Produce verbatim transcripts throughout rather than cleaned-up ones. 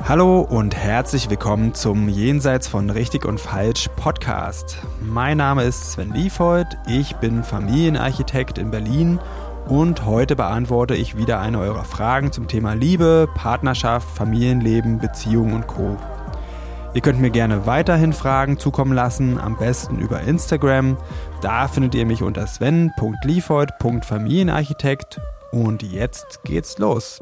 Hallo und herzlich willkommen zum Jenseits von Richtig und Falsch Podcast. Mein Name ist Sven Liefhold, ich bin Familienarchitekt in Berlin und heute beantworte ich wieder eine eurer Fragen zum Thema Liebe, Partnerschaft, Familienleben, Beziehungen und Co. Ihr könnt mir gerne weiterhin Fragen zukommen lassen, am besten über Instagram. Da findet ihr mich unter sven punkt liefhold punkt familienarchitekt und jetzt geht's los.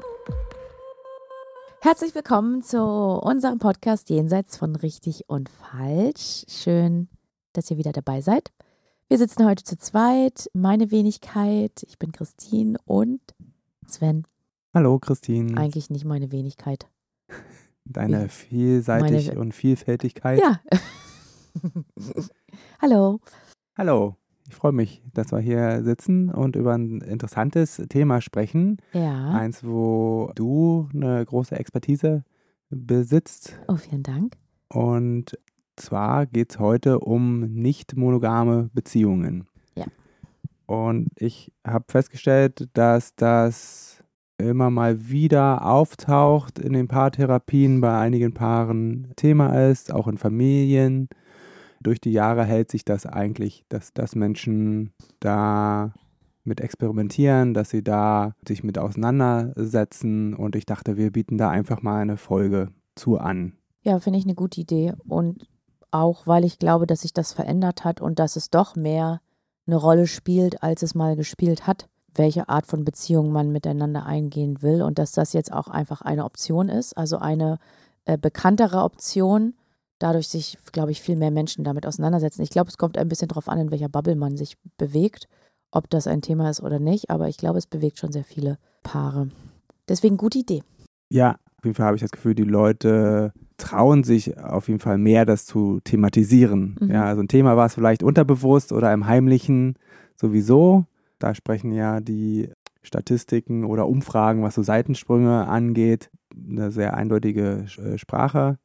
Herzlich willkommen zu unserem Podcast Jenseits von Richtig und Falsch. Schön, dass ihr wieder dabei seid. Wir sitzen heute zu zweit. Meine Wenigkeit, ich bin Christine und Sven. Hallo Christine. Eigentlich nicht meine Wenigkeit. Deine Wie? Vielseitig Meine... und Vielfältigkeit. Ja. Hallo. Hallo. Ich freue mich, dass wir hier sitzen und über ein interessantes Thema sprechen. Ja. Eins, wo du eine große Expertise besitzt. Oh, vielen Dank. Und zwar geht es heute um nicht monogame Beziehungen. Ja. Und ich habe festgestellt, dass das immer mal wieder auftaucht in den Paartherapien, bei einigen Paaren Thema ist, auch in Familien. Durch die Jahre hält sich das eigentlich, dass, dass Menschen da mit experimentieren, dass sie da sich mit auseinandersetzen und ich dachte, wir bieten da einfach mal eine Folge zu an. Ja, finde ich eine gute Idee und auch, weil ich glaube, dass sich das verändert hat und dass es doch mehr eine Rolle spielt, als es mal gespielt hat, welche Art von Beziehung man miteinander eingehen will und dass das jetzt auch einfach eine Option ist, also eine äh, bekanntere Option. Dadurch sich, glaube ich, viel mehr Menschen damit auseinandersetzen. Ich glaube, es kommt ein bisschen darauf an, in welcher Bubble man sich bewegt, ob das ein Thema ist oder nicht. Aber ich glaube, es bewegt schon sehr viele Paare. Deswegen gute Idee. Ja, auf jeden Fall habe ich das Gefühl, die Leute trauen sich auf jeden Fall mehr, das zu thematisieren. Mhm. Ja, also ein Thema war es vielleicht unterbewusst oder im Heimlichen sowieso. Da sprechen ja die Statistiken oder Umfragen, was so Seitensprünge angeht, eine sehr eindeutige Sprache.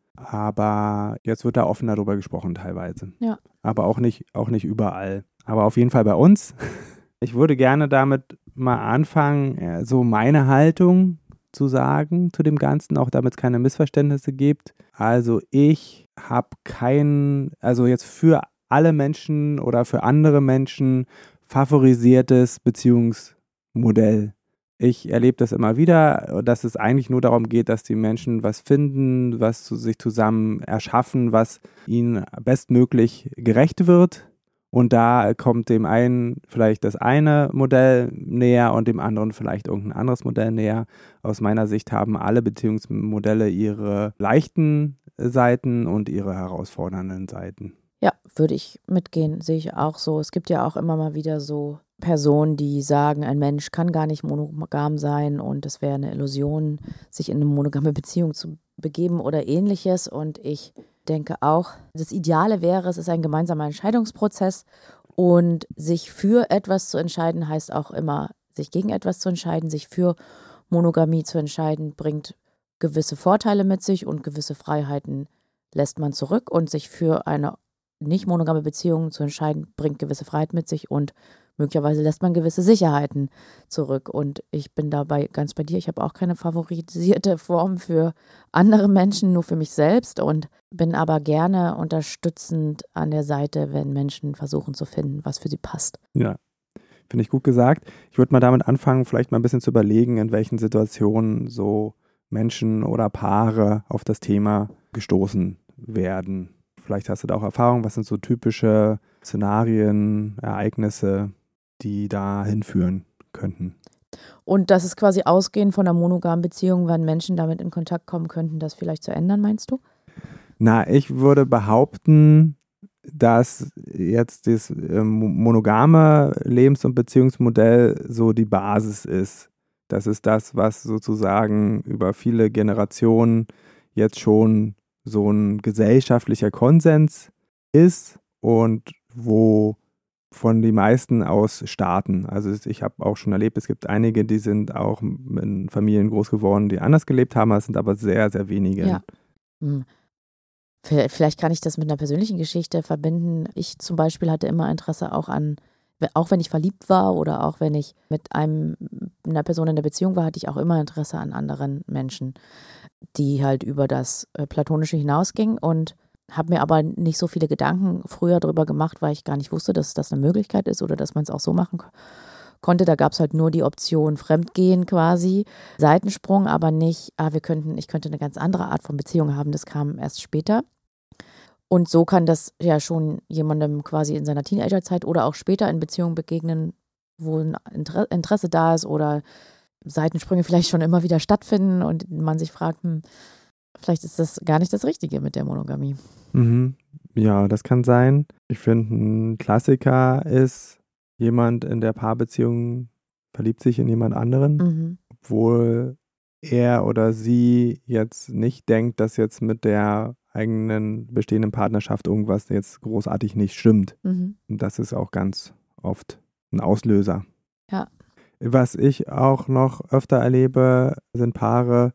Aber jetzt wird da offener darüber gesprochen teilweise. Ja. Aber auch nicht, auch nicht überall. Aber auf jeden Fall bei uns. Ich würde gerne damit mal anfangen, so meine Haltung zu sagen zu dem Ganzen, auch damit es keine Missverständnisse gibt. Also ich habe kein, also jetzt für alle Menschen oder für andere Menschen favorisiertes Beziehungsmodell. Ich erlebe das immer wieder, dass es eigentlich nur darum geht, dass die Menschen was finden, was zu sich zusammen erschaffen, was ihnen bestmöglich gerecht wird. Und da kommt dem einen vielleicht das eine Modell näher und dem anderen vielleicht irgendein anderes Modell näher. Aus meiner Sicht haben alle Beziehungsmodelle ihre leichten Seiten und ihre herausfordernden Seiten. Ja, würde ich mitgehen, sehe ich auch so. Es gibt ja auch immer mal wieder so Personen, die sagen, ein Mensch kann gar nicht monogam sein und es wäre eine Illusion, sich in eine monogame Beziehung zu begeben oder ähnliches. Und ich denke auch, das Ideale wäre, es ist ein gemeinsamer Entscheidungsprozess und sich für etwas zu entscheiden, heißt auch immer, sich gegen etwas zu entscheiden, sich für Monogamie zu entscheiden, bringt gewisse Vorteile mit sich und gewisse Freiheiten lässt man zurück und sich für eine nicht monogame Beziehung zu entscheiden, bringt gewisse Freiheit mit sich und möglicherweise lässt man gewisse Sicherheiten zurück. Und ich bin dabei ganz bei dir. Ich habe auch keine favorisierte Form für andere Menschen, nur für mich selbst und bin aber gerne unterstützend an der Seite, wenn Menschen versuchen zu finden, was für sie passt. Ja, finde ich gut gesagt. Ich würde mal damit anfangen, vielleicht mal ein bisschen zu überlegen, in welchen Situationen so Menschen oder Paare auf das Thema gestoßen werden. Vielleicht hast du da auch Erfahrung, was sind so typische Szenarien, Ereignisse, die da hinführen könnten. Und das ist quasi ausgehend von einer monogamen Beziehung, wenn Menschen damit in Kontakt kommen könnten, das vielleicht zu ändern, meinst du? Na, ich würde behaupten, dass jetzt das äh, monogame Lebens- und Beziehungsmodell so die Basis ist. Das ist das, was sozusagen über viele Generationen jetzt schon so ein gesellschaftlicher Konsens ist und wo von den meisten aus starten. Also ich habe auch schon erlebt, es gibt einige, die sind auch in Familien groß geworden, die anders gelebt haben, es sind aber sehr, sehr wenige. Ja. Hm. Vielleicht kann ich das mit einer persönlichen Geschichte verbinden. Ich zum Beispiel hatte immer Interesse auch an auch wenn ich verliebt war oder auch wenn ich mit einem, einer Person in der Beziehung war, hatte ich auch immer Interesse an anderen Menschen, die halt über das äh, Platonische hinausging und habe mir aber nicht so viele Gedanken früher darüber gemacht, weil ich gar nicht wusste, dass das eine Möglichkeit ist oder dass man es auch so machen k- konnte. Da gab es halt nur die Option Fremdgehen quasi, Seitensprung, aber nicht, ah, wir könnten, ich könnte eine ganz andere Art von Beziehung haben. Das kam erst später. Und so kann das ja schon jemandem quasi in seiner Teenagerzeit oder auch später in Beziehungen begegnen, wo ein Inter- Interesse da ist oder Seitensprünge vielleicht schon immer wieder stattfinden und man sich fragt, hm, vielleicht ist das gar nicht das Richtige mit der Monogamie. Mhm. Ja, das kann sein. Ich finde, ein Klassiker ist, jemand in der Paarbeziehung verliebt sich in jemand anderen, Mhm. obwohl er oder sie jetzt nicht denkt, dass jetzt mit der eigenen bestehenden Partnerschaft irgendwas jetzt großartig nicht stimmt. Mhm. Und das ist auch ganz oft ein Auslöser. Ja. Was ich auch noch öfter erlebe, sind Paare,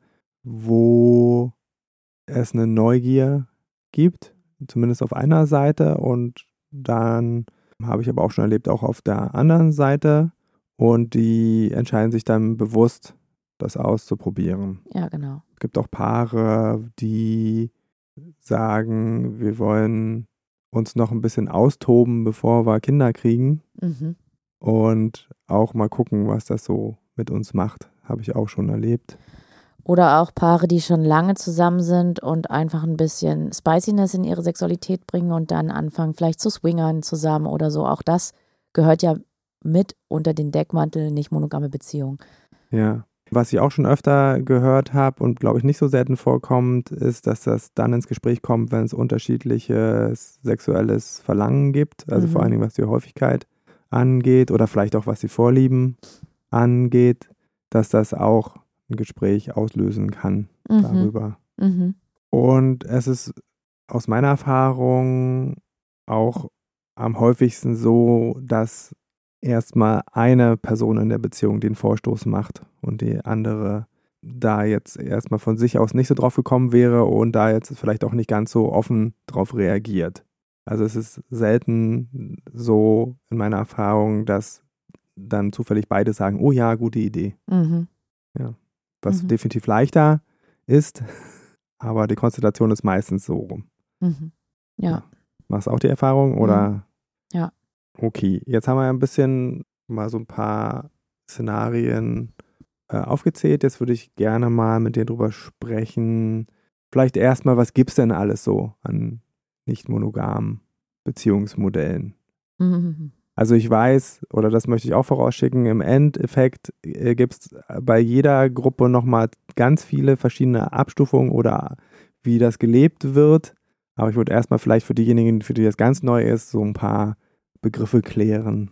wo es eine Neugier gibt, zumindest auf einer Seite, und dann habe ich aber auch schon erlebt, auch auf der anderen Seite, und die entscheiden sich dann bewusst, das auszuprobieren. Ja, genau. Es gibt auch Paare, die sagen, wir wollen uns noch ein bisschen austoben, bevor wir Kinder kriegen, Mhm. und auch mal gucken, was das so mit uns macht. Habe ich auch schon erlebt. Oder auch Paare, die schon lange zusammen sind und einfach ein bisschen Spiciness in ihre Sexualität bringen und dann anfangen, vielleicht zu swingern zusammen oder so. Auch das gehört ja mit unter den Deckmantel nicht monogame Beziehung. Ja. Was ich auch schon öfter gehört habe und glaube ich nicht so selten vorkommt, ist, dass das dann ins Gespräch kommt, wenn es unterschiedliches sexuelles Verlangen gibt. Also Mhm. vor allen Dingen, was die Häufigkeit angeht oder vielleicht auch was die Vorlieben angeht, dass das auch ein Gespräch auslösen kann Mhm. darüber. Mhm. Und es ist aus meiner Erfahrung auch am häufigsten so, dass erstmal eine Person in der Beziehung den Vorstoß macht und die andere da jetzt erstmal von sich aus nicht so drauf gekommen wäre und da jetzt vielleicht auch nicht ganz so offen drauf reagiert. Also es ist selten so in meiner Erfahrung, dass dann zufällig beide sagen, oh ja, gute Idee. Mhm. Ja. Was Mhm. definitiv leichter ist, aber die Konstellation ist meistens so rum. Mhm. Ja. Machst du auch die Erfahrung oder? Ja. Okay, jetzt haben wir ein bisschen mal so ein paar Szenarien äh, aufgezählt. Jetzt würde ich gerne mal mit dir drüber sprechen. Vielleicht erstmal, was gibt es denn alles so an nicht monogamen Beziehungsmodellen? Mhm. Also ich weiß, oder das möchte ich auch vorausschicken, im Endeffekt äh, gibt es bei jeder Gruppe nochmal ganz viele verschiedene Abstufungen oder wie das gelebt wird. Aber ich würde erstmal vielleicht für diejenigen, für die das ganz neu ist, so ein paar Begriffe klären.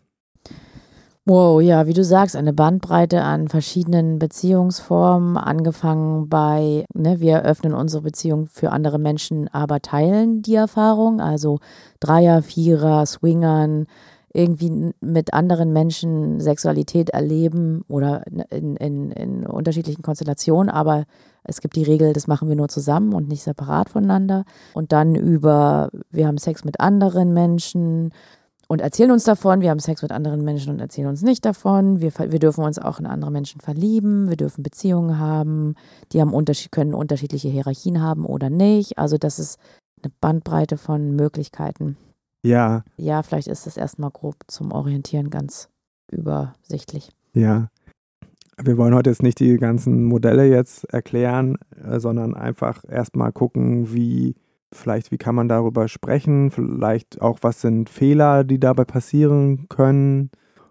Wow, ja, wie du sagst, eine Bandbreite an verschiedenen Beziehungsformen, angefangen bei, ne, wir öffnen unsere Beziehung für andere Menschen, aber teilen die Erfahrung, also Dreier, Vierer, Swingern, irgendwie n- mit anderen Menschen Sexualität erleben oder in, in, in unterschiedlichen Konstellationen, aber es gibt die Regel, das machen wir nur zusammen und nicht separat voneinander. Und dann über, wir haben Sex mit anderen Menschen und erzählen uns davon, wir haben Sex mit anderen Menschen und erzählen uns nicht davon. Wir, wir dürfen uns auch in andere Menschen verlieben, wir dürfen Beziehungen haben, die haben Unterschied, können unterschiedliche Hierarchien haben oder nicht. Also das ist eine Bandbreite von Möglichkeiten. Ja, Ja, vielleicht ist das erstmal grob zum Orientieren ganz übersichtlich. ja. Wir wollen heute jetzt nicht die ganzen Modelle jetzt erklären, äh, sondern einfach erstmal gucken, wie, vielleicht, wie kann man darüber sprechen, vielleicht auch, was sind Fehler, die dabei passieren können,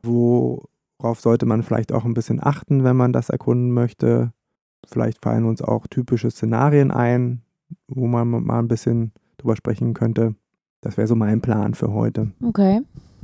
worauf sollte man vielleicht auch ein bisschen achten, wenn man das erkunden möchte. Vielleicht fallen uns auch typische Szenarien ein, wo man mal ein bisschen drüber sprechen könnte. Das wäre so mein Plan für heute. Okay.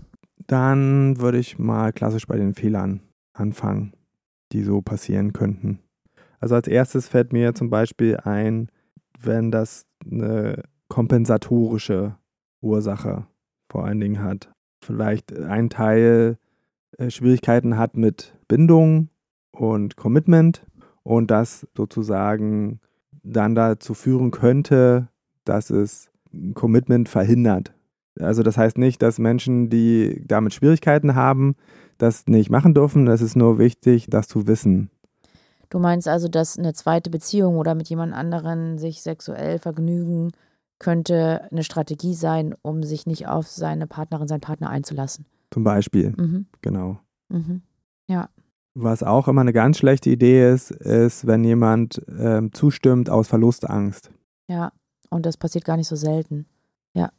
Dann würde ich mal klassisch bei den Fehlern anfangen, die so passieren könnten. Also als erstes fällt mir zum Beispiel ein, wenn das eine kompensatorische Ursache vor allen Dingen hat. Vielleicht ein Teil äh, Schwierigkeiten hat mit Bindung und Commitment und das sozusagen dann dazu führen könnte, dass es ein Commitment verhindert. Also das heißt nicht, dass Menschen, die damit Schwierigkeiten haben, das nicht machen dürfen. Es ist nur wichtig, das zu wissen. Du meinst also, dass eine zweite Beziehung oder mit jemand anderen sich sexuell vergnügen könnte eine Strategie sein, um sich nicht auf seine Partnerin, seinen Partner einzulassen? Zum Beispiel, Mhm. genau. Mhm. Ja. Was auch immer eine ganz schlechte Idee ist, ist, wenn jemand ähm, zustimmt aus Verlustangst. Ja, und das passiert gar nicht so selten. Ja.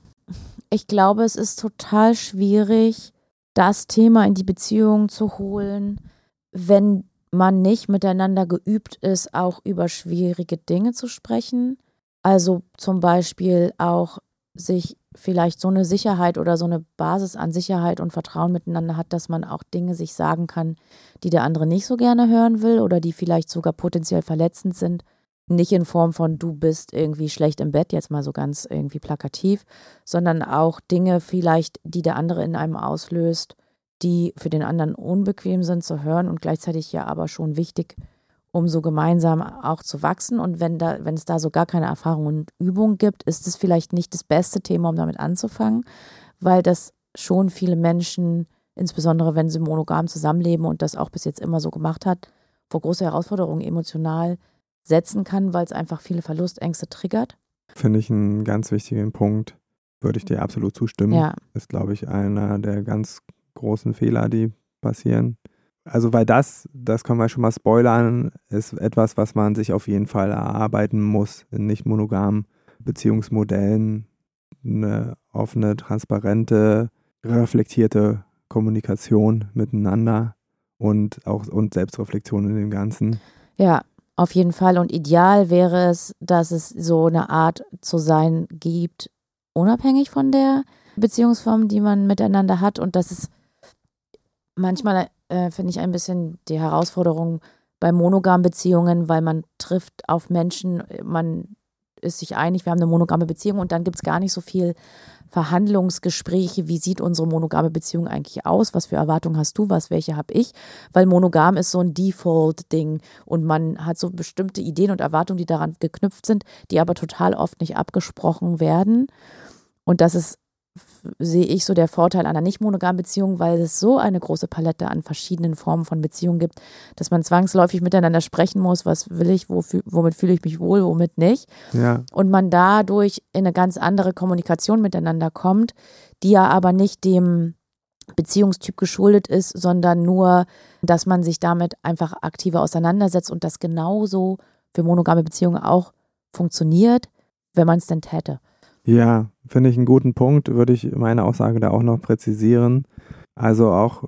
Ich glaube, es ist total schwierig, das Thema in die Beziehung zu holen, wenn man nicht miteinander geübt ist, auch über schwierige Dinge zu sprechen. Also zum Beispiel auch sich vielleicht so eine Sicherheit oder so eine Basis an Sicherheit und Vertrauen miteinander hat, dass man auch Dinge sich sagen kann, die der andere nicht so gerne hören will oder die vielleicht sogar potenziell verletzend sind. Nicht in Form von du bist irgendwie schlecht im Bett, jetzt mal so ganz irgendwie plakativ, sondern auch Dinge vielleicht, die der andere in einem auslöst, die für den anderen unbequem sind zu hören und gleichzeitig ja aber schon wichtig, um so gemeinsam auch zu wachsen. Und wenn da, wenn es da so gar keine Erfahrung und Übung gibt, ist es vielleicht nicht das beste Thema, um damit anzufangen, weil das schon viele Menschen, insbesondere wenn sie monogam zusammenleben und das auch bis jetzt immer so gemacht hat, vor große Herausforderungen emotional setzen kann, weil es einfach viele Verlustängste triggert. Finde ich einen ganz wichtigen Punkt. Würde ich dir absolut zustimmen. Ja. Ist, glaube ich, einer der ganz großen Fehler, die passieren. Also weil das, das können wir schon mal spoilern, ist etwas, was man sich auf jeden Fall erarbeiten muss in nicht monogamen Beziehungsmodellen. Eine offene, transparente, reflektierte Kommunikation miteinander und auch und Selbstreflexion in dem Ganzen. Ja, auf jeden Fall. Und ideal wäre es, dass es so eine Art zu sein gibt, unabhängig von der Beziehungsform, die man miteinander hat. Und das ist manchmal, äh, finde ich, ein bisschen die Herausforderung bei monogamen Beziehungen, weil man trifft auf Menschen, man ist sich einig, wir haben eine monogame Beziehung und dann gibt es gar nicht so viel Verhandlungsgespräche, wie sieht unsere monogame Beziehung eigentlich aus, was für Erwartungen hast du, was, welche habe ich, weil monogam ist so ein Default-Ding und man hat so bestimmte Ideen und Erwartungen, die daran geknüpft sind, die aber total oft nicht abgesprochen werden und das ist, sehe ich, so der Vorteil einer nicht monogamen Beziehung, weil es so eine große Palette an verschiedenen Formen von Beziehungen gibt, dass man zwangsläufig miteinander sprechen muss, was will ich, wofür, womit fühle ich mich wohl, womit nicht. Ja. Und man dadurch in eine ganz andere Kommunikation miteinander kommt, die ja aber nicht dem Beziehungstyp geschuldet ist, sondern nur, dass man sich damit einfach aktiver auseinandersetzt und das genauso für monogame Beziehungen auch funktioniert, wenn man es denn täte. Ja, finde ich einen guten Punkt, würde ich meine Aussage da auch noch präzisieren. Also auch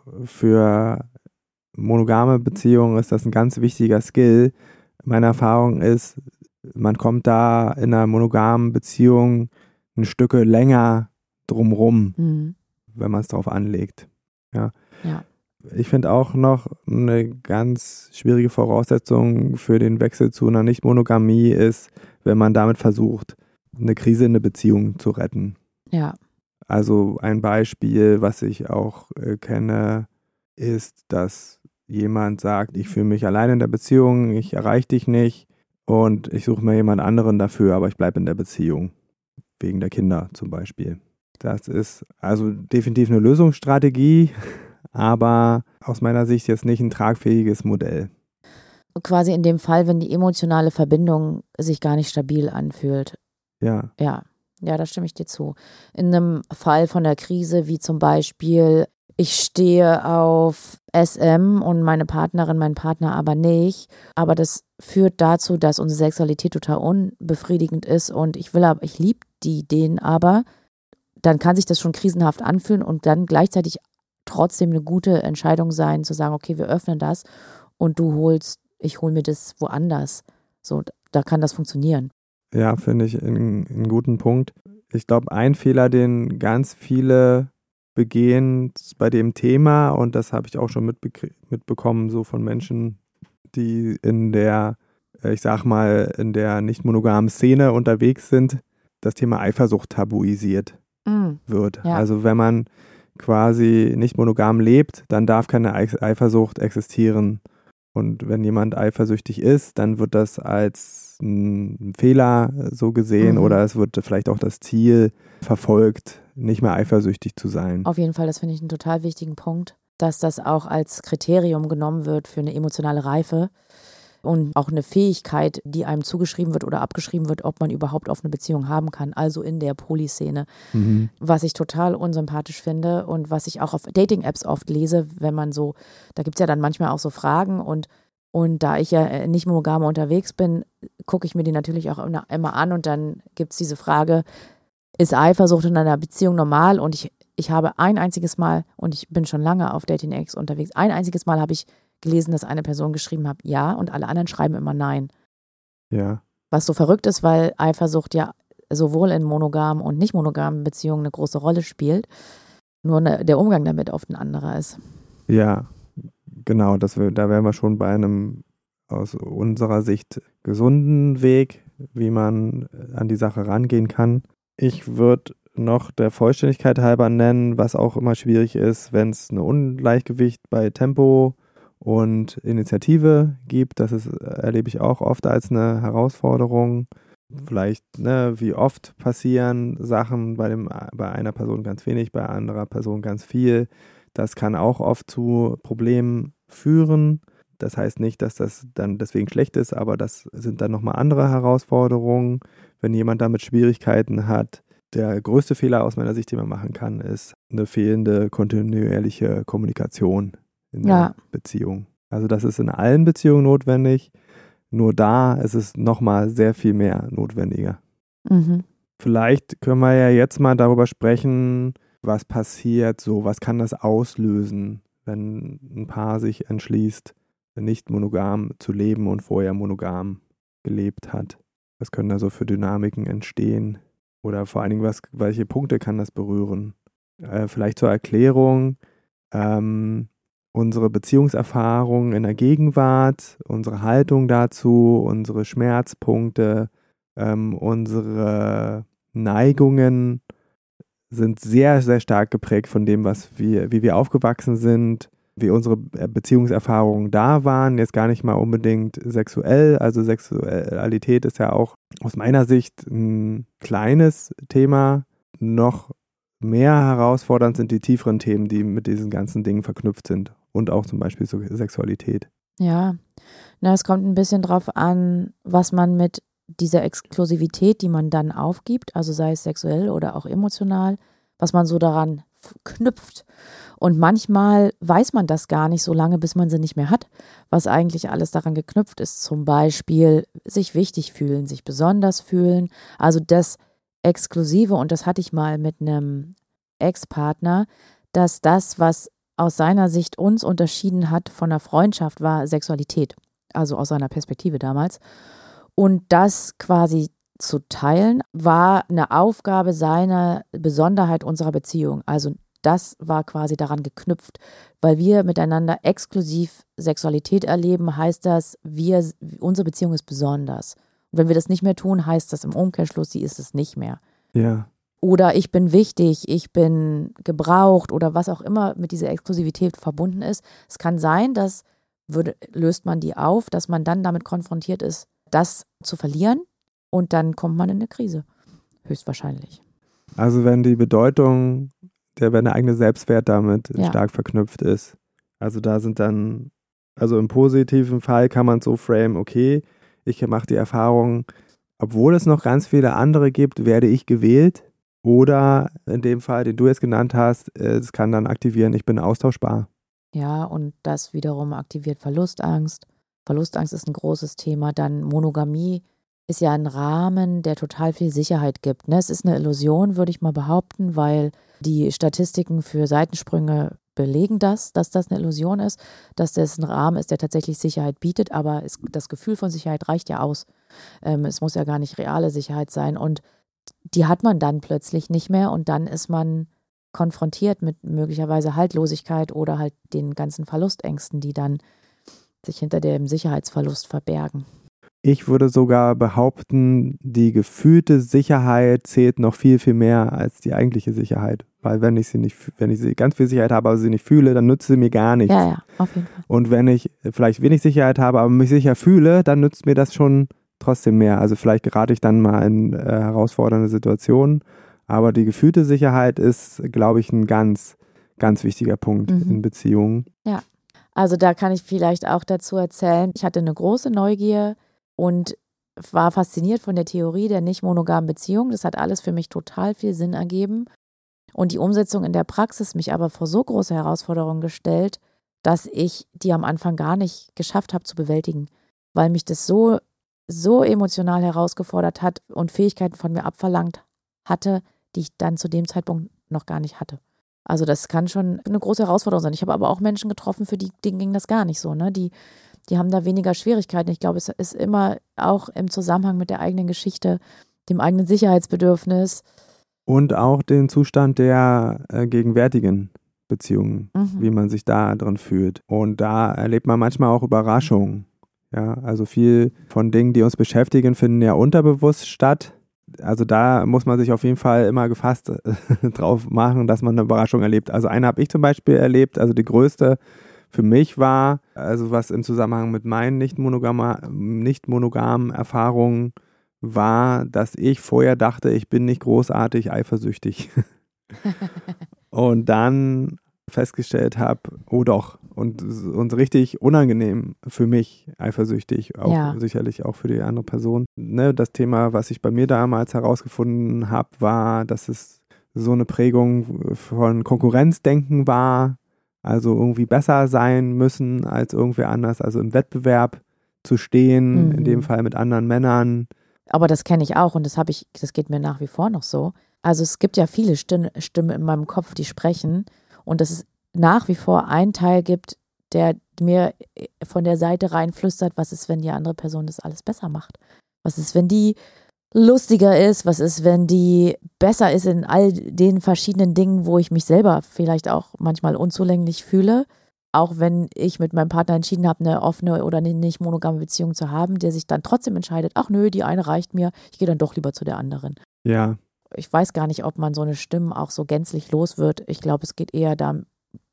für monogame Beziehungen ist das ein ganz wichtiger Skill. Meine Erfahrung ist, man kommt da in einer monogamen Beziehung ein Stück länger drumrum, Mhm. wenn man es drauf anlegt. Ja. Ja. Ich finde auch noch eine ganz schwierige Voraussetzung für den Wechsel zu einer Nicht-Monogamie ist, wenn man damit versucht, eine Krise in der Beziehung zu retten. Ja. Also ein Beispiel, was ich auch äh, kenne, ist, dass jemand sagt, ich fühle mich allein in der Beziehung, ich erreiche dich nicht und ich suche mir jemand anderen dafür, aber ich bleibe in der Beziehung. Wegen der Kinder zum Beispiel. Das ist also definitiv eine Lösungsstrategie, aber aus meiner Sicht jetzt nicht ein tragfähiges Modell. Quasi in dem Fall, wenn die emotionale Verbindung sich gar nicht stabil anfühlt. Ja. Ja, ja, da stimme ich dir zu. In einem Fall von der Krise, wie zum Beispiel, ich stehe auf S M und meine Partnerin, mein Partner aber nicht, aber das führt dazu, dass unsere Sexualität total unbefriedigend ist und ich will aber, ich liebe die den aber, dann kann sich das schon krisenhaft anfühlen und dann gleichzeitig trotzdem eine gute Entscheidung sein, zu sagen, okay, wir öffnen das und du holst, ich hole mir das woanders. So, da kann das funktionieren. Ja, finde ich einen, einen guten Punkt. Ich glaube, ein Fehler, den ganz viele begehen bei dem Thema, und das habe ich auch schon mitbe- mitbekommen, so von Menschen, die in der, ich sag mal, in der nicht monogamen Szene unterwegs sind, das Thema Eifersucht tabuisiert Mm, wird. ja. Also wenn man quasi nicht monogam lebt, dann darf keine Eifersucht existieren. Und wenn jemand eifersüchtig ist, dann wird das als ein Fehler so gesehen Mhm. oder es wird vielleicht auch das Ziel verfolgt, nicht mehr eifersüchtig zu sein. Auf jeden Fall, das finde ich einen total wichtigen Punkt, dass das auch als Kriterium genommen wird für eine emotionale Reife und auch eine Fähigkeit, die einem zugeschrieben wird oder abgeschrieben wird, ob man überhaupt offene Beziehungen haben kann, also in der Polyszene. Mhm. Was ich total unsympathisch finde und was ich auch auf Dating-Apps oft lese, wenn man so, da gibt es ja dann manchmal auch so Fragen und Und da ich ja nicht monogam unterwegs bin, gucke ich mir die natürlich auch immer an und dann gibt es diese Frage, ist Eifersucht in einer Beziehung normal? Und ich, ich habe ein einziges Mal, und ich bin schon lange auf Dating-Apps unterwegs, ein einziges Mal habe ich gelesen, dass eine Person geschrieben hat, ja, und alle anderen schreiben immer nein. Ja. Was so verrückt ist, weil Eifersucht ja sowohl in monogamen und nicht monogamen Beziehungen eine große Rolle spielt, nur ne, der Umgang damit oft ein anderer ist. Ja. Genau, das, da wären wir schon bei einem aus unserer Sicht gesunden Weg, wie man an die Sache rangehen kann. Ich würde noch der Vollständigkeit halber nennen, was auch immer schwierig ist, wenn es ein Ungleichgewicht bei Tempo und Initiative gibt. Das ist, erlebe ich auch oft als eine Herausforderung. Vielleicht, ne, wie oft passieren Sachen bei, dem, bei einer Person ganz wenig, bei anderer Person ganz viel. Das kann auch oft zu Problemen führen. Das heißt nicht, dass das dann deswegen schlecht ist, aber das sind dann nochmal andere Herausforderungen. Wenn jemand damit Schwierigkeiten hat, der größte Fehler aus meiner Sicht, den man machen kann, ist eine fehlende kontinuierliche Kommunikation in der ja. Beziehung. Also das ist in allen Beziehungen notwendig. Nur da ist es nochmal sehr viel mehr notwendiger. Mhm. Vielleicht können wir ja jetzt mal darüber sprechen, was passiert so, was kann das auslösen, wenn ein Paar sich entschließt, nicht monogam zu leben und vorher monogam gelebt hat. Was können da so für Dynamiken entstehen? Oder vor allen Dingen, was, welche Punkte kann das berühren? Äh, vielleicht zur Erklärung, ähm, unsere Beziehungserfahrung in der Gegenwart, unsere Haltung dazu, unsere Schmerzpunkte, ähm, unsere Neigungen sind sehr, sehr stark geprägt von dem, was wir, wie wir aufgewachsen sind, wie unsere Beziehungserfahrungen da waren, jetzt gar nicht mal unbedingt sexuell. Also Sexualität ist ja auch aus meiner Sicht ein kleines Thema. Noch mehr herausfordernd sind die tieferen Themen, die mit diesen ganzen Dingen verknüpft sind und auch zum Beispiel so Sexualität. Ja, na, es kommt ein bisschen drauf an, was man mit dieser Exklusivität, die man dann aufgibt, also sei es sexuell oder auch emotional, was man so daran knüpft. Und manchmal weiß man das gar nicht so lange, bis man sie nicht mehr hat, was eigentlich alles daran geknüpft ist. Zum Beispiel sich wichtig fühlen, sich besonders fühlen. Also das Exklusive, und das hatte ich mal mit einem Ex-Partner, dass das, was aus seiner Sicht uns unterschieden hat von einer Freundschaft, war Sexualität. Also aus seiner Perspektive damals. Und das quasi zu teilen, war eine Aufgabe seiner Besonderheit unserer Beziehung. Also das war quasi daran geknüpft. Weil wir miteinander exklusiv Sexualität erleben, heißt das, wir, unsere Beziehung ist besonders. Und wenn wir das nicht mehr tun, heißt das im Umkehrschluss, sie ist es nicht mehr. Ja. Oder ich bin wichtig, ich bin gebraucht oder was auch immer mit dieser Exklusivität verbunden ist. Es kann sein, dass würde, löst man die auf, dass man dann damit konfrontiert ist, das zu verlieren, und dann kommt man in eine Krise. Höchstwahrscheinlich. Also wenn die Bedeutung, der, wenn der eigene Selbstwert damit ja. stark verknüpft ist. Also da sind dann, also im positiven Fall kann man so framen, okay, ich mache die Erfahrung, obwohl es noch ganz viele andere gibt, werde ich gewählt. Oder in dem Fall, den du jetzt genannt hast, es kann dann aktivieren, ich bin austauschbar. Ja, und das wiederum aktiviert Verlustangst. Verlustangst ist ein großes Thema. Dann Monogamie ist ja ein Rahmen, der total viel Sicherheit gibt. Ne? Es ist eine Illusion, würde ich mal behaupten, weil die Statistiken für Seitensprünge belegen das, dass das eine Illusion ist, dass das ein Rahmen ist, der tatsächlich Sicherheit bietet, aber es, das Gefühl von Sicherheit reicht ja aus. Ähm, es muss ja gar nicht reale Sicherheit sein, und die hat man dann plötzlich nicht mehr, und dann ist man konfrontiert mit möglicherweise Haltlosigkeit oder halt den ganzen Verlustängsten, die dann sich hinter dem Sicherheitsverlust verbergen. Ich würde sogar behaupten, die gefühlte Sicherheit zählt noch viel, viel mehr als die eigentliche Sicherheit. Weil wenn ich sie nicht, wenn ich sie ganz viel Sicherheit habe, aber sie nicht fühle, dann nützt sie mir gar nichts. Ja, ja, auf jeden Fall. Und wenn ich vielleicht wenig Sicherheit habe, aber mich sicher fühle, dann nützt mir das schon trotzdem mehr. Also vielleicht gerate ich dann mal in äh, herausfordernde Situationen, Aber die gefühlte Sicherheit ist, glaube ich, ein ganz, ganz wichtiger Punkt Mhm. in Beziehungen. Ja, also da kann ich vielleicht auch dazu erzählen, ich hatte eine große Neugier und war fasziniert von der Theorie der nicht monogamen Beziehung. Das hat alles für mich total viel Sinn ergeben. Und die Umsetzung in der Praxis mich aber vor so große Herausforderungen gestellt, dass ich die am Anfang gar nicht geschafft habe zu bewältigen, weil mich das so, so emotional herausgefordert hat und Fähigkeiten von mir abverlangt hatte, die ich dann zu dem Zeitpunkt noch gar nicht hatte. Also das kann schon eine große Herausforderung sein. Ich habe aber auch Menschen getroffen, für die denen ging das gar nicht so. Ne? Die, die haben da weniger Schwierigkeiten. Ich glaube, es ist immer auch im Zusammenhang mit der eigenen Geschichte, dem eigenen Sicherheitsbedürfnis. Und auch den Zustand der äh, gegenwärtigen Beziehungen, Mhm. wie man sich da drin fühlt. Und da erlebt man manchmal auch Überraschungen. Ja, also viel von Dingen, die uns beschäftigen, finden ja unterbewusst statt. Also da muss man sich auf jeden Fall immer gefasst drauf machen, dass man eine Überraschung erlebt. Also eine habe ich zum Beispiel erlebt, also die größte für mich war, also was im Zusammenhang mit meinen nicht monogama, nicht monogamen Erfahrungen war, dass ich vorher dachte, ich bin nicht großartig eifersüchtig. Und dann festgestellt habe, oh doch, und, und richtig unangenehm für mich eifersüchtig, auch Ja. sicherlich auch für die andere Person. Ne, das Thema, was ich bei mir damals herausgefunden habe, war, dass es so eine Prägung von Konkurrenzdenken war, also irgendwie besser sein müssen als irgendwer anders, also im Wettbewerb zu stehen, Mhm. in dem Fall mit anderen Männern. Aber das kenne ich auch und das habe ich, das geht mir nach wie vor noch so. Also es gibt ja viele Stimmen, Stimmen in meinem Kopf, die sprechen und dass es nach wie vor einen Teil gibt, der mir von der Seite reinflüstert, was ist, wenn die andere Person das alles besser macht? Was ist, wenn die lustiger ist? Was ist, wenn die besser ist in all den verschiedenen Dingen, wo ich mich selber vielleicht auch manchmal unzulänglich fühle? Auch wenn ich mit meinem Partner entschieden habe, eine offene oder eine nicht monogame Beziehung zu haben, der sich dann trotzdem entscheidet, ach nö, die eine reicht mir, ich gehe dann doch lieber zu der anderen. Ja. Ich weiß gar nicht, ob man so eine Stimme auch so gänzlich los wird. Ich glaube, es geht eher da,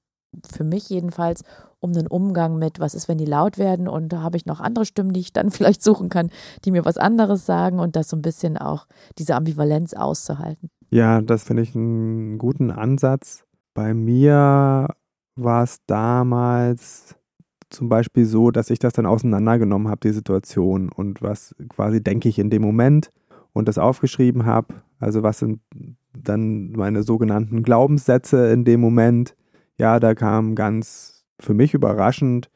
für mich jedenfalls, um den Umgang mit, was ist, wenn die laut werden und da habe ich noch andere Stimmen, die ich dann vielleicht suchen kann, die mir was anderes sagen und das so ein bisschen auch diese Ambivalenz auszuhalten. Ja, das finde ich einen guten Ansatz. Bei mir war es damals zum Beispiel so, dass ich das dann auseinandergenommen habe, die Situation und was quasi denke ich in dem Moment und das aufgeschrieben habe. Also was sind dann meine sogenannten Glaubenssätze in dem Moment? Ja, da kamen ganz für mich überraschend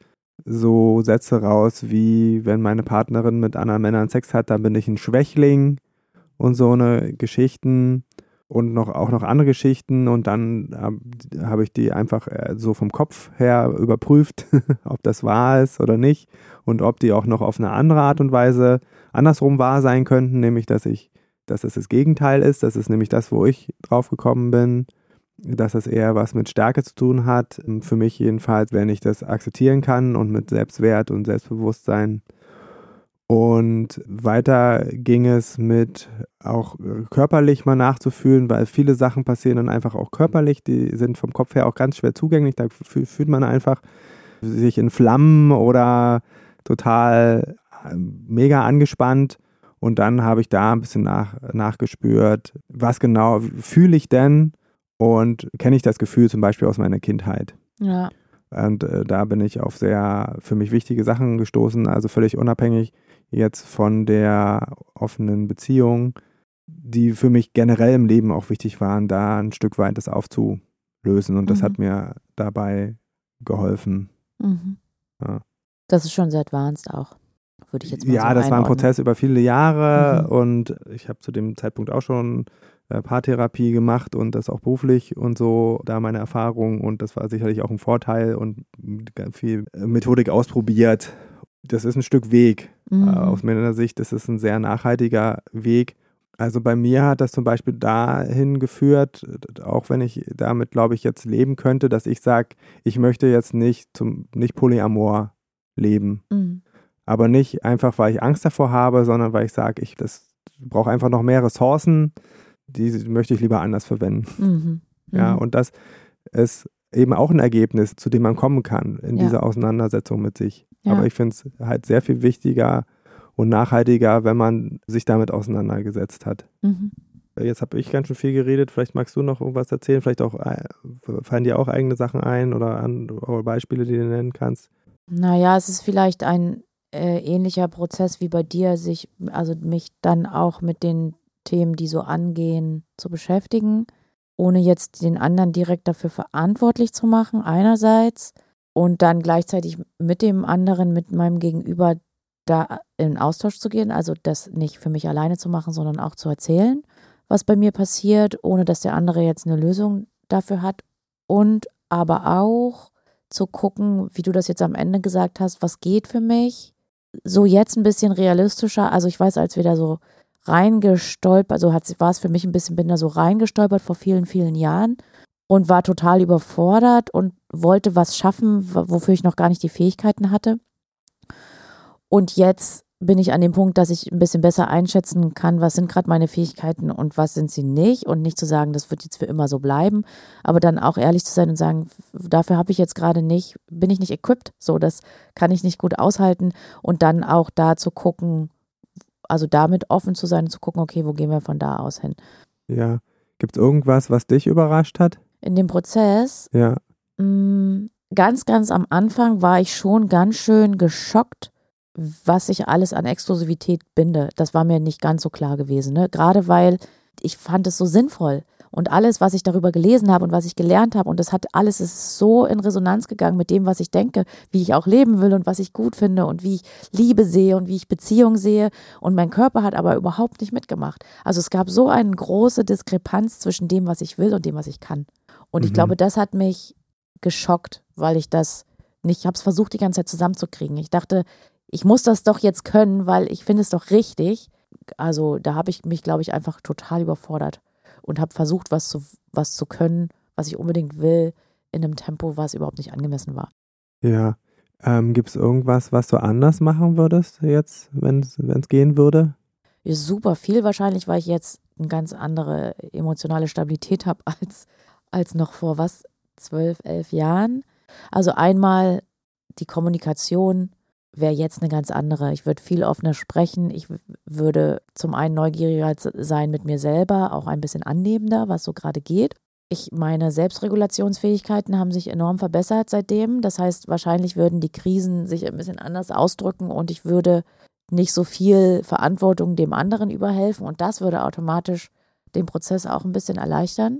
so Sätze raus wie, wenn meine Partnerin mit anderen Männern Sex hat, dann bin ich ein Schwächling und so eine Geschichten. Und noch, auch noch andere Geschichten und dann habe hab ich die einfach so vom Kopf her überprüft, ob das wahr ist oder nicht und ob die auch noch auf eine andere Art und Weise andersrum wahr sein könnten, nämlich dass ich, dass es das Gegenteil ist, das ist nämlich das, wo ich drauf gekommen bin, dass es eher was mit Stärke zu tun hat, für mich jedenfalls, wenn ich das akzeptieren kann und mit Selbstwert und Selbstbewusstsein. Und weiter ging es mit auch körperlich mal nachzufühlen, weil viele Sachen passieren dann einfach auch körperlich, die sind vom Kopf her auch ganz schwer zugänglich, da fühlt man einfach sich in Flammen oder total mega angespannt und dann habe ich da ein bisschen nach, nachgespürt, was genau fühle ich denn und kenne ich das Gefühl zum Beispiel aus meiner Kindheit. Ja. Und äh, da bin ich auf sehr für mich wichtige Sachen gestoßen, also völlig unabhängig jetzt von der offenen Beziehung, die für mich generell im Leben auch wichtig waren, da ein Stück weit das aufzulösen. Und das Mhm. hat mir dabei geholfen. Mhm. Ja. Das ist schon sehr advanced auch, würde ich jetzt mal Ja, so das war ein einordnen. Prozess über viele Jahre Mhm. und ich habe zu dem Zeitpunkt auch schon äh, Paartherapie gemacht und das auch beruflich und so, da meine Erfahrung und das war sicherlich auch ein Vorteil und ganz viel Methodik ausprobiert. Das ist ein Stück Weg. Mhm. Äh, aus meiner Sicht ist es ein sehr nachhaltiger Weg. Also bei mir hat das zum Beispiel dahin geführt, auch wenn ich damit, glaube ich, jetzt leben könnte, dass ich sage, ich möchte jetzt nicht zum nicht Polyamor leben. Mhm. Aber nicht einfach, weil ich Angst davor habe, sondern weil ich sage, ich das brauche einfach noch mehr Ressourcen, die möchte ich lieber anders verwenden. Mhm. Ja, Mhm. und das ist eben auch ein Ergebnis, zu dem man kommen kann in Ja. dieser Auseinandersetzung mit sich. Ja. Aber ich finde es halt sehr viel wichtiger und nachhaltiger, wenn man sich damit auseinandergesetzt hat. Mhm. jetzt habe ich ganz schön viel geredet, vielleicht magst du noch irgendwas erzählen, vielleicht auch, äh, fallen dir auch eigene Sachen ein oder, an, oder Beispiele, die du nennen kannst? Naja, es ist vielleicht ein äh, ähnlicher Prozess wie bei dir, sich, also mich dann auch mit den Themen, die so angehen, zu beschäftigen, ohne jetzt den anderen direkt dafür verantwortlich zu machen, einerseits, und dann gleichzeitig mit dem anderen, mit meinem Gegenüber da in Austausch zu gehen, also das nicht für mich alleine zu machen, sondern auch zu erzählen, was bei mir passiert, ohne dass der andere jetzt eine Lösung dafür hat, und aber auch zu gucken, wie du das jetzt am Ende gesagt hast, was geht für mich, so jetzt ein bisschen realistischer, also ich weiß, als wir da so reingestolpert, so hat, war es für mich ein bisschen, bin da so reingestolpert vor vielen, vielen Jahren und war total überfordert und wollte was schaffen, wofür ich noch gar nicht die Fähigkeiten hatte. Und jetzt bin ich an dem Punkt, dass ich ein bisschen besser einschätzen kann, was sind gerade meine Fähigkeiten und was sind sie nicht, und nicht zu sagen, das wird jetzt für immer so bleiben, aber dann auch ehrlich zu sein und sagen, dafür habe ich jetzt gerade nicht, bin ich nicht equipped, so, das kann ich nicht gut aushalten, und dann auch da zu gucken, also damit offen zu sein und zu gucken, okay, wo gehen wir von da aus hin. Ja, gibt es irgendwas, was dich überrascht hat? In dem Prozess? Ja. Mh, ganz, ganz am Anfang war ich schon ganz schön geschockt, was ich alles an Exklusivität binde. Das war mir nicht ganz so klar gewesen, ne? Gerade weil ich fand es so sinnvoll. Und alles, was ich darüber gelesen habe und was ich gelernt habe, und das hat alles ist so in Resonanz gegangen mit dem, was ich denke, wie ich auch leben will und was ich gut finde und wie ich Liebe sehe und wie ich Beziehung sehe. Und mein Körper hat aber überhaupt nicht mitgemacht. Also es gab so eine große Diskrepanz zwischen dem, was ich will und dem, was ich kann. Und mhm. ich glaube, das hat mich geschockt, weil ich das nicht, ich habe es versucht, die ganze Zeit zusammenzukriegen. Ich dachte, ich muss das doch jetzt können, weil ich finde es doch richtig. Also da habe ich mich, glaube ich, einfach total überfordert und habe versucht, was zu, was zu können, was ich unbedingt will, in einem Tempo, was überhaupt nicht angemessen war. Ja, ähm, gibt es irgendwas, was du anders machen würdest jetzt, wenn es gehen würde? Ja, super viel wahrscheinlich, weil ich jetzt eine ganz andere emotionale Stabilität habe als, als noch vor was, zwölf, elf Jahren. Also einmal die Kommunikation wäre jetzt eine ganz andere. Ich würde viel offener sprechen. Ich würde zum einen neugieriger sein mit mir selber, auch ein bisschen annehmender, was so gerade geht. Ich, meine Selbstregulationsfähigkeiten haben sich enorm verbessert seitdem. Das heißt, wahrscheinlich würden die Krisen sich ein bisschen anders ausdrücken und ich würde nicht so viel Verantwortung dem anderen überhelfen, und das würde automatisch den Prozess auch ein bisschen erleichtern.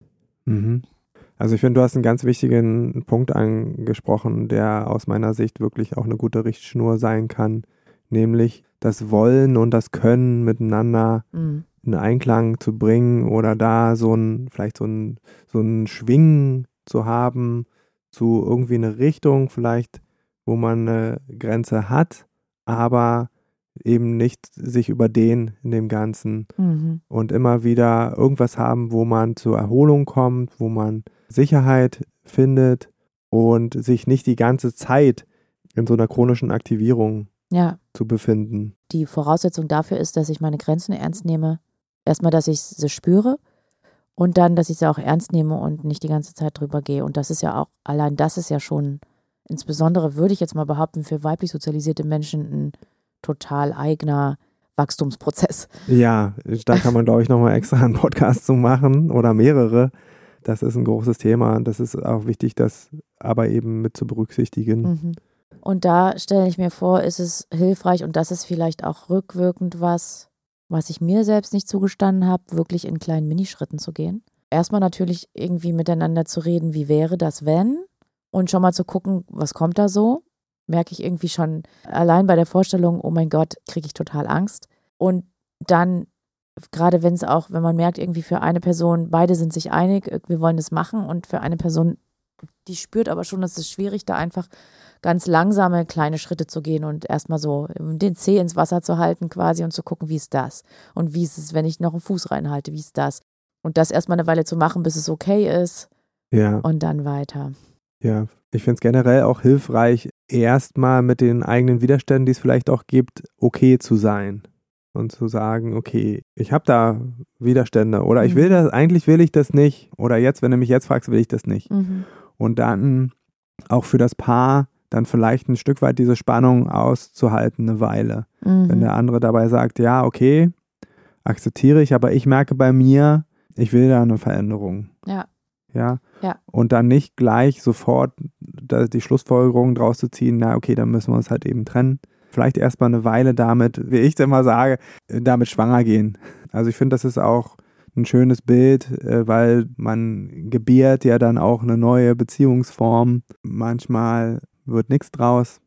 Mhm. Also ich finde, du hast einen ganz wichtigen Punkt angesprochen, der aus meiner Sicht wirklich auch eine gute Richtschnur sein kann, nämlich das Wollen und das Können miteinander mhm. in Einklang zu bringen oder da so ein, vielleicht so ein, so ein Schwingen zu haben zu irgendwie eine Richtung vielleicht, wo man eine Grenze hat, aber eben nicht sich überdehnen in dem Ganzen mhm. und immer wieder irgendwas haben, wo man zur Erholung kommt, wo man Sicherheit findet und sich nicht die ganze Zeit in so einer chronischen Aktivierung ja. zu befinden. Die Voraussetzung dafür ist, dass ich meine Grenzen ernst nehme. Erstmal, dass ich sie spüre und dann, dass ich sie auch ernst nehme und nicht die ganze Zeit drüber gehe. Und das ist ja auch, allein das ist ja schon, insbesondere würde ich jetzt mal behaupten, für weiblich sozialisierte Menschen ein total eigener Wachstumsprozess. Ja, da kann man, glaube ich, nochmal extra einen Podcast zu machen oder mehrere. Das ist ein großes Thema. Das ist auch wichtig, das aber eben mit zu berücksichtigen. Mhm. Und da stelle ich mir vor, ist es hilfreich, und das ist vielleicht auch rückwirkend was, was ich mir selbst nicht zugestanden habe, wirklich in kleinen Minischritten zu gehen. Erstmal natürlich irgendwie miteinander zu reden, wie wäre das, wenn? Und schon mal zu gucken, was kommt da so? Merke ich irgendwie schon allein bei der Vorstellung, oh mein Gott, kriege ich total Angst. Und dann, gerade wenn es auch, wenn man merkt, irgendwie für eine Person, beide sind sich einig, wir wollen das machen, und für eine Person, die spürt aber schon, es ist schwierig, da einfach ganz langsame kleine Schritte zu gehen und erstmal so den Zeh ins Wasser zu halten quasi und zu gucken, wie ist das? Und wie ist es, wenn ich noch einen Fuß reinhalte, wie ist das? Und das erstmal eine Weile zu machen, bis es okay ist. Ja. Und dann weiter. Ja, ich finde es generell auch hilfreich, erstmal mit den eigenen Widerständen, die es vielleicht auch gibt, okay zu sein. Und zu sagen, okay, ich habe da Widerstände oder mhm. ich will das, eigentlich will ich das nicht. Oder jetzt, wenn du mich jetzt fragst, will ich das nicht. Mhm. Und dann auch für das Paar dann vielleicht ein Stück weit diese Spannung auszuhalten, eine Weile. Mhm. Wenn der andere dabei sagt, ja, okay, akzeptiere ich, aber ich merke bei mir, ich will da eine Veränderung. Ja. Ja. Ja. Und dann nicht gleich sofort die Schlussfolgerung draus zu ziehen, na okay, dann müssen wir uns halt eben trennen. Vielleicht erstmal eine Weile damit, wie ich es immer sage, damit schwanger gehen. Also ich finde, das ist auch ein schönes Bild, weil man gebiert ja dann auch eine neue Beziehungsform. Manchmal wird nichts draus.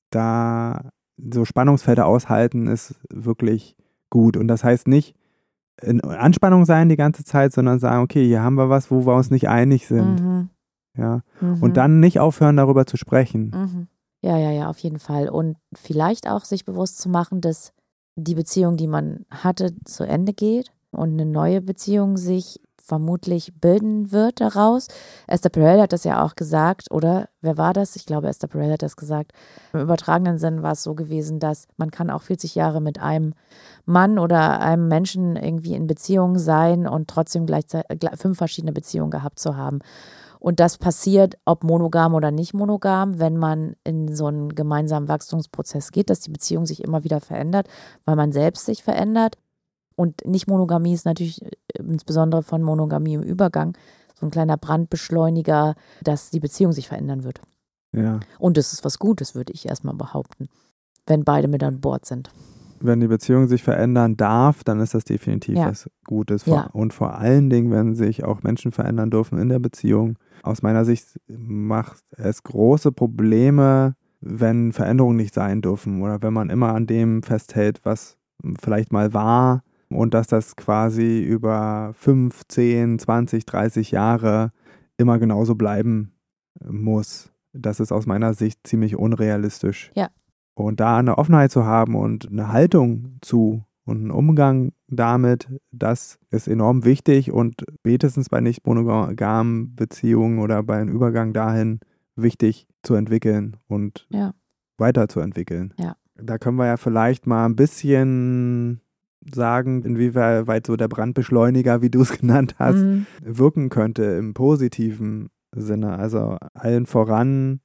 Da so Spannungsfelder aushalten ist wirklich gut. Und das heißt nicht in Anspannung sein die ganze Zeit, sondern sagen, okay, hier haben wir was, wo wir uns nicht einig sind. Mhm. Ja. Mhm. Und dann nicht aufhören, darüber zu sprechen. Mhm. Ja, ja, ja, auf jeden Fall. Und vielleicht auch sich bewusst zu machen, dass die Beziehung, die man hatte, zu Ende geht und eine neue Beziehung sich vermutlich bilden wird daraus. Esther Perel hat das ja auch gesagt, oder? Wer war das? Ich glaube, Esther Perel hat das gesagt. Im übertragenen Sinn war es so gewesen, dass man kann auch vierzig Jahre mit einem Mann oder einem Menschen irgendwie in Beziehung sein und trotzdem gleichzeitig fünf verschiedene Beziehungen gehabt zu haben. Und das passiert, ob monogam oder nicht monogam, wenn man in so einen gemeinsamen Wachstumsprozess geht, dass die Beziehung sich immer wieder verändert, weil man selbst sich verändert. Und Nicht-Monogamie ist natürlich insbesondere von Monogamie im Übergang so ein kleiner Brandbeschleuniger, dass die Beziehung sich verändern wird. Ja. Und das ist was Gutes, würde ich erstmal behaupten, wenn beide mit an Bord sind. Wenn die Beziehung sich verändern darf, dann ist das definitiv Ja. was Gutes. Ja. Und vor allen Dingen, wenn sich auch Menschen verändern dürfen in der Beziehung. Aus meiner Sicht macht es große Probleme, wenn Veränderungen nicht sein dürfen oder wenn man immer an dem festhält, was vielleicht mal war und dass das quasi über fünf, zehn, zwanzig, dreißig Jahre immer genauso bleiben muss. Das ist aus meiner Sicht ziemlich unrealistisch. Ja. Und da eine Offenheit zu haben und eine Haltung zu und einen Umgang damit, das ist enorm wichtig und spätestens bei nicht monogamen Beziehungen oder beim Übergang dahin wichtig zu entwickeln und Ja. weiterzuentwickeln. Ja. Da können wir ja vielleicht mal ein bisschen sagen, inwieweit so der Brandbeschleuniger, wie du es genannt hast, Mhm. wirken könnte im positiven Sinne. Also allen voran,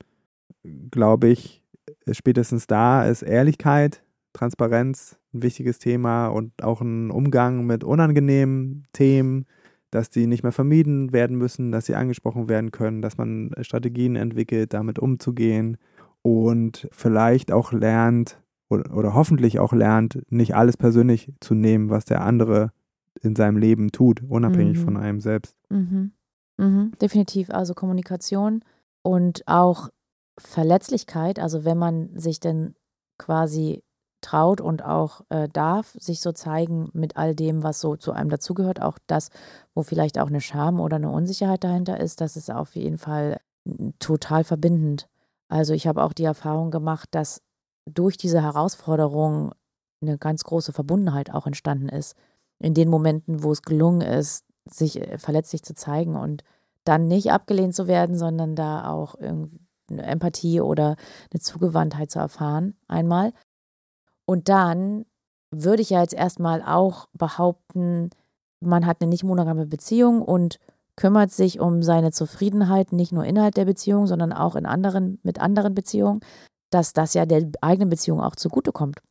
glaube ich, spätestens da ist Ehrlichkeit, Transparenz ein wichtiges Thema und auch ein Umgang mit unangenehmen Themen, dass die nicht mehr vermieden werden müssen, dass sie angesprochen werden können, dass man Strategien entwickelt, damit umzugehen und vielleicht auch lernt oder, oder hoffentlich auch lernt, nicht alles persönlich zu nehmen, was der andere in seinem Leben tut, unabhängig Mhm. von einem selbst. Mhm. Mhm. Definitiv, also Kommunikation und auch Verletzlichkeit, also wenn man sich denn quasi traut und auch äh, darf, sich so zeigen mit all dem, was so zu einem dazugehört, auch das, wo vielleicht auch eine Scham oder eine Unsicherheit dahinter ist, das ist auf jeden Fall total verbindend. Also ich habe auch die Erfahrung gemacht, dass durch diese Herausforderung eine ganz große Verbundenheit auch entstanden ist. In den Momenten, wo es gelungen ist, sich äh, verletzlich zu zeigen und dann nicht abgelehnt zu werden, sondern da auch irgendwie eine Empathie oder eine Zugewandtheit zu erfahren, einmal. Und dann würde ich ja jetzt erstmal auch behaupten, man hat eine nicht monogame Beziehung und kümmert sich um seine Zufriedenheit, nicht nur innerhalb der Beziehung, sondern auch in anderen, mit anderen Beziehungen, dass das ja der eigenen Beziehung auch zugutekommt.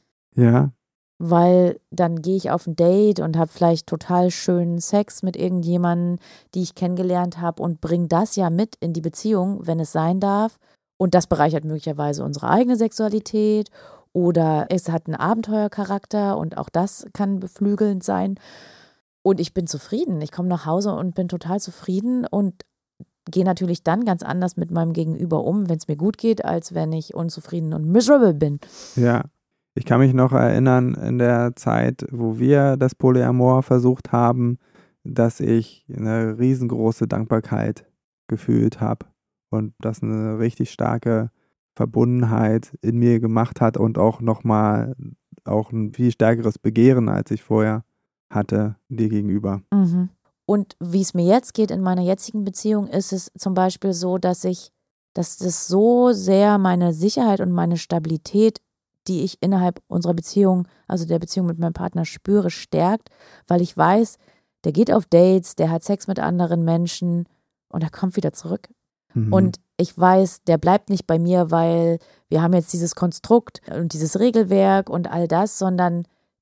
Ja. Weil dann gehe ich auf ein Date und habe vielleicht total schönen Sex mit irgendjemandem, die ich kennengelernt habe und bringe das ja mit in die Beziehung, wenn es sein darf. Und das bereichert möglicherweise unsere eigene Sexualität oder es hat einen Abenteuercharakter und auch das kann beflügelnd sein. Und ich bin zufrieden. Ich komme nach Hause und bin total zufrieden und gehe natürlich dann ganz anders mit meinem Gegenüber um, wenn es mir gut geht, als wenn ich unzufrieden und miserable bin. Ja. Ich kann mich noch erinnern, in der Zeit, wo wir das Polyamor versucht haben, dass ich eine riesengroße Dankbarkeit gefühlt habe und das eine richtig starke Verbundenheit in mir gemacht hat und auch nochmal auch ein viel stärkeres Begehren, als ich vorher hatte, dir gegenüber. Mhm. Und wie es mir jetzt geht in meiner jetzigen Beziehung, ist es zum Beispiel so, dass ich, dass das so sehr meine Sicherheit und meine Stabilität, die ich innerhalb unserer Beziehung, also der Beziehung mit meinem Partner spüre, stärkt, weil ich weiß, der geht auf Dates, der hat Sex mit anderen Menschen und er kommt wieder zurück. Mhm. Und ich weiß, der bleibt nicht bei mir, weil wir haben jetzt dieses Konstrukt und dieses Regelwerk und all das, sondern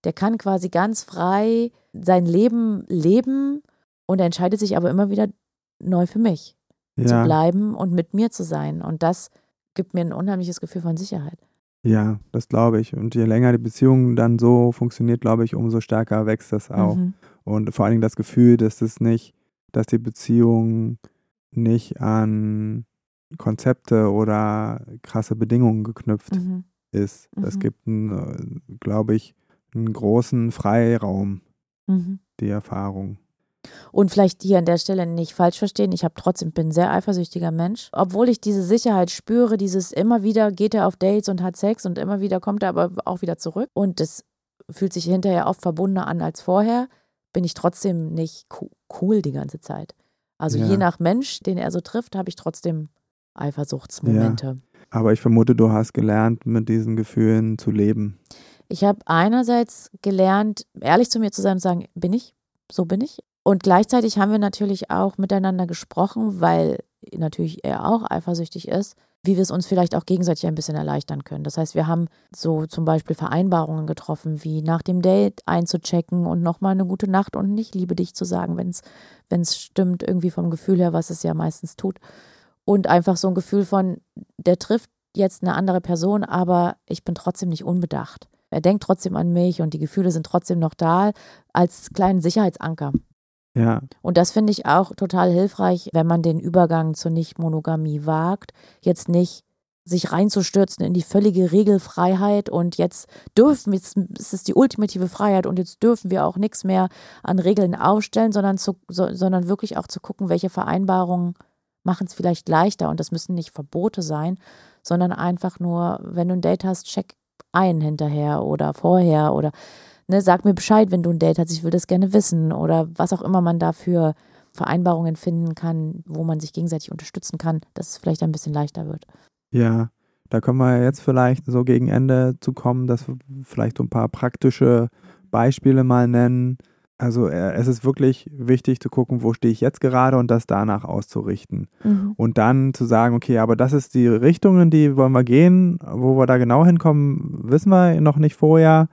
Der kann quasi ganz frei sein Leben leben und er entscheidet sich aber immer wieder neu für mich Ja. zu bleiben und mit mir zu sein. Und das gibt mir ein unheimliches Gefühl von Sicherheit. Ja, das glaube ich. Und je länger die Beziehung dann so funktioniert, glaube ich, umso stärker wächst das auch. Mhm. Und vor allen Dingen das Gefühl, dass es nicht, dass die Beziehung nicht an Konzepte oder krasse Bedingungen geknüpft Mhm. ist. Es Mhm. gibt, einen, äh, glaube ich, einen großen Freiraum, Mhm. die Erfahrung. Und vielleicht hier an der Stelle nicht falsch verstehen, ich habe trotzdem, bin ein sehr eifersüchtiger Mensch. Obwohl ich diese Sicherheit spüre, dieses immer wieder geht er auf Dates und hat Sex und immer wieder kommt er aber auch wieder zurück. Und das fühlt sich hinterher oft verbundener an als vorher, bin ich trotzdem nicht cool die ganze Zeit. Also Ja. je nach Mensch, den er so trifft, habe ich trotzdem Eifersuchtsmomente. Ja. Aber ich vermute, du hast gelernt, mit diesen Gefühlen zu leben. Ich habe einerseits gelernt, ehrlich zu mir zu sein und sagen, bin ich, so bin ich. Und gleichzeitig haben wir natürlich auch miteinander gesprochen, weil natürlich er auch eifersüchtig ist, wie wir es uns vielleicht auch gegenseitig ein bisschen erleichtern können. Das heißt, wir haben so zum Beispiel Vereinbarungen getroffen, wie nach dem Date einzuchecken und nochmal eine gute Nacht und ich liebe dich zu sagen, wenn es wenn es stimmt, irgendwie vom Gefühl her, was es ja meistens tut. Und einfach so ein Gefühl von, der trifft jetzt eine andere Person, aber ich bin trotzdem nicht unbedacht. Er denkt trotzdem an mich und die Gefühle sind trotzdem noch da, als kleinen Sicherheitsanker. Ja. Und das finde ich auch total hilfreich, wenn man den Übergang zur Nicht-Monogamie wagt, jetzt nicht sich reinzustürzen in die völlige Regelfreiheit und jetzt dürfen, jetzt ist es die ultimative Freiheit und jetzt dürfen wir auch nichts mehr an Regeln aufstellen, sondern, zu, so, sondern wirklich auch zu gucken, welche Vereinbarungen machen es vielleicht leichter und das müssen nicht Verbote sein, sondern einfach nur, wenn du ein Date hast, check ein hinterher oder vorher oder Ne, sag mir Bescheid, wenn du ein Date hast, ich will das gerne wissen oder was auch immer man da für Vereinbarungen finden kann, wo man sich gegenseitig unterstützen kann, dass es vielleicht ein bisschen leichter wird. Ja, da können wir jetzt vielleicht so gegen Ende zu kommen, dass wir vielleicht so ein paar praktische Beispiele mal nennen. Also äh, es ist wirklich wichtig zu gucken, wo stehe ich jetzt gerade und das danach auszurichten. Mhm. Und dann zu sagen, okay, aber das ist die Richtung, in die wollen wir gehen, wo wir da genau hinkommen, wissen wir noch nicht vorher.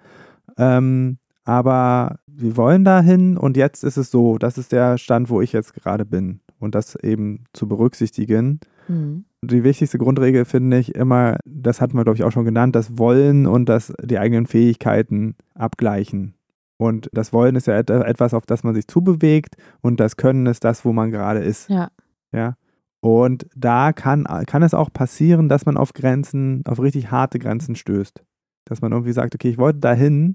Ähm, aber wir wollen dahin und jetzt ist es so, das ist der Stand, wo ich jetzt gerade bin und das eben zu berücksichtigen. Mhm. Die wichtigste Grundregel finde ich immer, das hatten wir glaube ich auch schon genannt, das Wollen und das die eigenen Fähigkeiten abgleichen. Und das Wollen ist ja etwas, auf das man sich zubewegt und das Können ist das, wo man gerade ist. Ja. Ja. Und da kann, kann es auch passieren, dass man auf Grenzen, auf richtig harte Grenzen stößt. Dass man irgendwie sagt, okay, ich wollte dahin,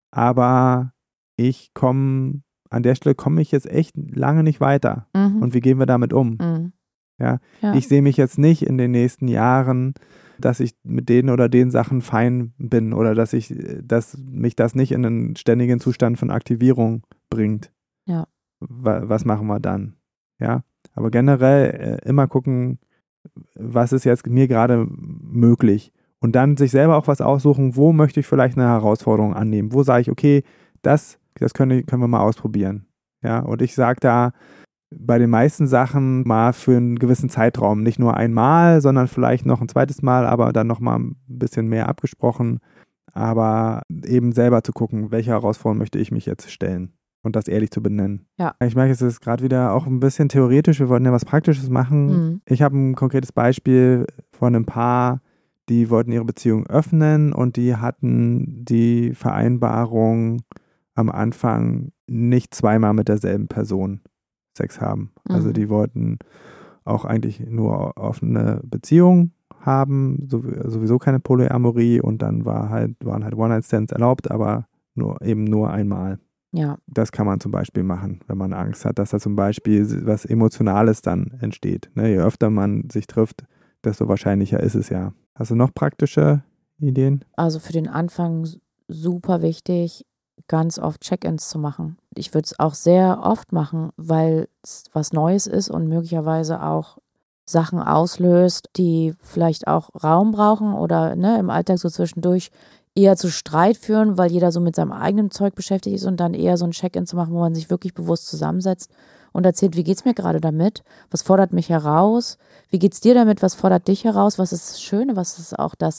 aber ich komme, an der Stelle komme ich jetzt echt lange nicht weiter. Mhm. Und wie gehen wir damit um? Mhm. Ja? Ja. Ich sehe mich jetzt nicht in den nächsten Jahren, dass ich mit den oder den Sachen fein bin oder dass ich, dass mich das nicht in einen ständigen Zustand von Aktivierung bringt. Ja. Was machen wir dann? Ja, aber generell äh, immer gucken, was ist jetzt mir gerade möglich und dann sich selber auch was aussuchen, wo möchte ich vielleicht eine Herausforderung annehmen, wo sage ich, okay, das, das können, können wir mal ausprobieren. Ja, und ich sage da bei den meisten Sachen mal für einen gewissen Zeitraum, nicht nur einmal, sondern vielleicht noch ein zweites Mal, aber dann nochmal ein bisschen mehr abgesprochen, aber eben selber zu gucken, welche Herausforderung möchte ich mich jetzt stellen. Und das ehrlich zu benennen. Ja. Ich merke, es ist gerade wieder auch ein bisschen theoretisch. Wir wollten ja was Praktisches machen. Mhm. Ich habe ein konkretes Beispiel von einem Paar, die wollten ihre Beziehung öffnen und die hatten die Vereinbarung am Anfang nicht zweimal mit derselben Person Sex haben. Mhm. Also die wollten auch eigentlich nur offene Beziehung haben, sowieso keine Polyamorie und dann war halt, waren halt One-Night-Stands erlaubt, aber nur, eben nur einmal. Ja. Das kann man zum Beispiel machen, wenn man Angst hat, dass da zum Beispiel was Emotionales dann entsteht. Ne, je öfter man sich trifft, desto wahrscheinlicher ist es ja. Hast du noch praktische Ideen? Also für den Anfang super wichtig, ganz oft Check-ins zu machen. Ich würde es auch sehr oft machen, weil es was Neues ist und möglicherweise auch Sachen auslöst, die vielleicht auch Raum brauchen oder ne, im Alltag so zwischendurch eher zu Streit führen, weil jeder so mit seinem eigenen Zeug beschäftigt ist und dann eher so ein Check-in zu machen, wo man sich wirklich bewusst zusammensetzt und erzählt, wie geht's mir gerade damit? Was fordert mich heraus? Wie geht's dir damit? Was fordert dich heraus? Was ist das Schöne? Was ist auch das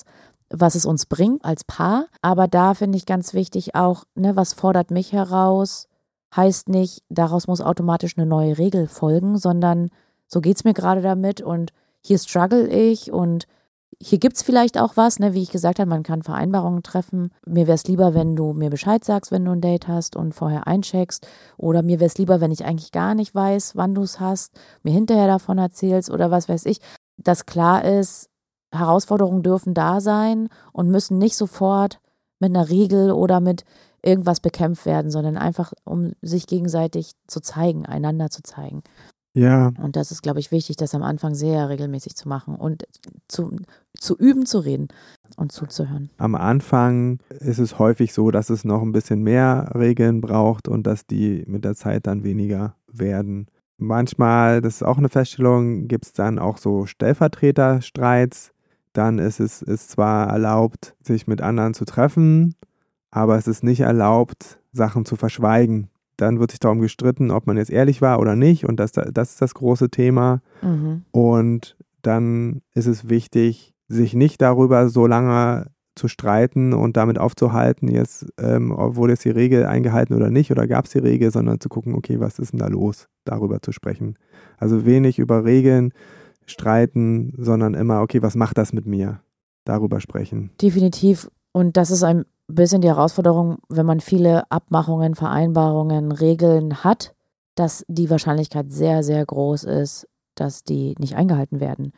was es uns bringt als Paar. Aber da finde ich ganz wichtig auch, ne, was fordert mich heraus, heißt nicht, daraus muss automatisch eine neue Regel folgen, sondern so geht es mir gerade damit und hier struggle ich und hier gibt es vielleicht auch was, ne, wie ich gesagt habe, man kann Vereinbarungen treffen. Mir wäre es lieber, wenn du mir Bescheid sagst, wenn du ein Date hast und vorher eincheckst. Oder mir wäre es lieber, wenn ich eigentlich gar nicht weiß, wann du es hast, mir hinterher davon erzählst oder was weiß ich. Dass klar ist, Herausforderungen dürfen da sein und müssen nicht sofort mit einer Regel oder mit irgendwas bekämpft werden, sondern einfach, um sich gegenseitig zu zeigen, einander zu zeigen. Ja. Und das ist, glaube ich, wichtig, das am Anfang sehr regelmäßig zu machen und zu, zu üben, zu reden und zuzuhören. Am Anfang ist es häufig so, dass es noch ein bisschen mehr Regeln braucht und dass die mit der Zeit dann weniger werden. Manchmal, das ist auch eine Feststellung, gibt es dann auch so Stellvertreterstreits. Dann ist es ist zwar erlaubt, sich mit anderen zu treffen, aber es ist nicht erlaubt, Sachen zu verschweigen. Dann wird sich darum gestritten, ob man jetzt ehrlich war oder nicht. Und das, das ist das große Thema. Mhm. Und dann ist es wichtig, sich nicht darüber so lange zu streiten und damit aufzuhalten, jetzt, ähm, wurde jetzt die Regel eingehalten oder nicht, oder gab es die Regel, sondern zu gucken, okay, was ist denn da los, darüber zu sprechen. Also wenig über Regeln streiten, sondern immer, okay, was macht das mit mir? Darüber sprechen. Definitiv. Und das ist ein bisschen die Herausforderung, wenn man viele Abmachungen, Vereinbarungen, Regeln hat, dass die Wahrscheinlichkeit sehr, sehr groß ist, dass die nicht eingehalten werden.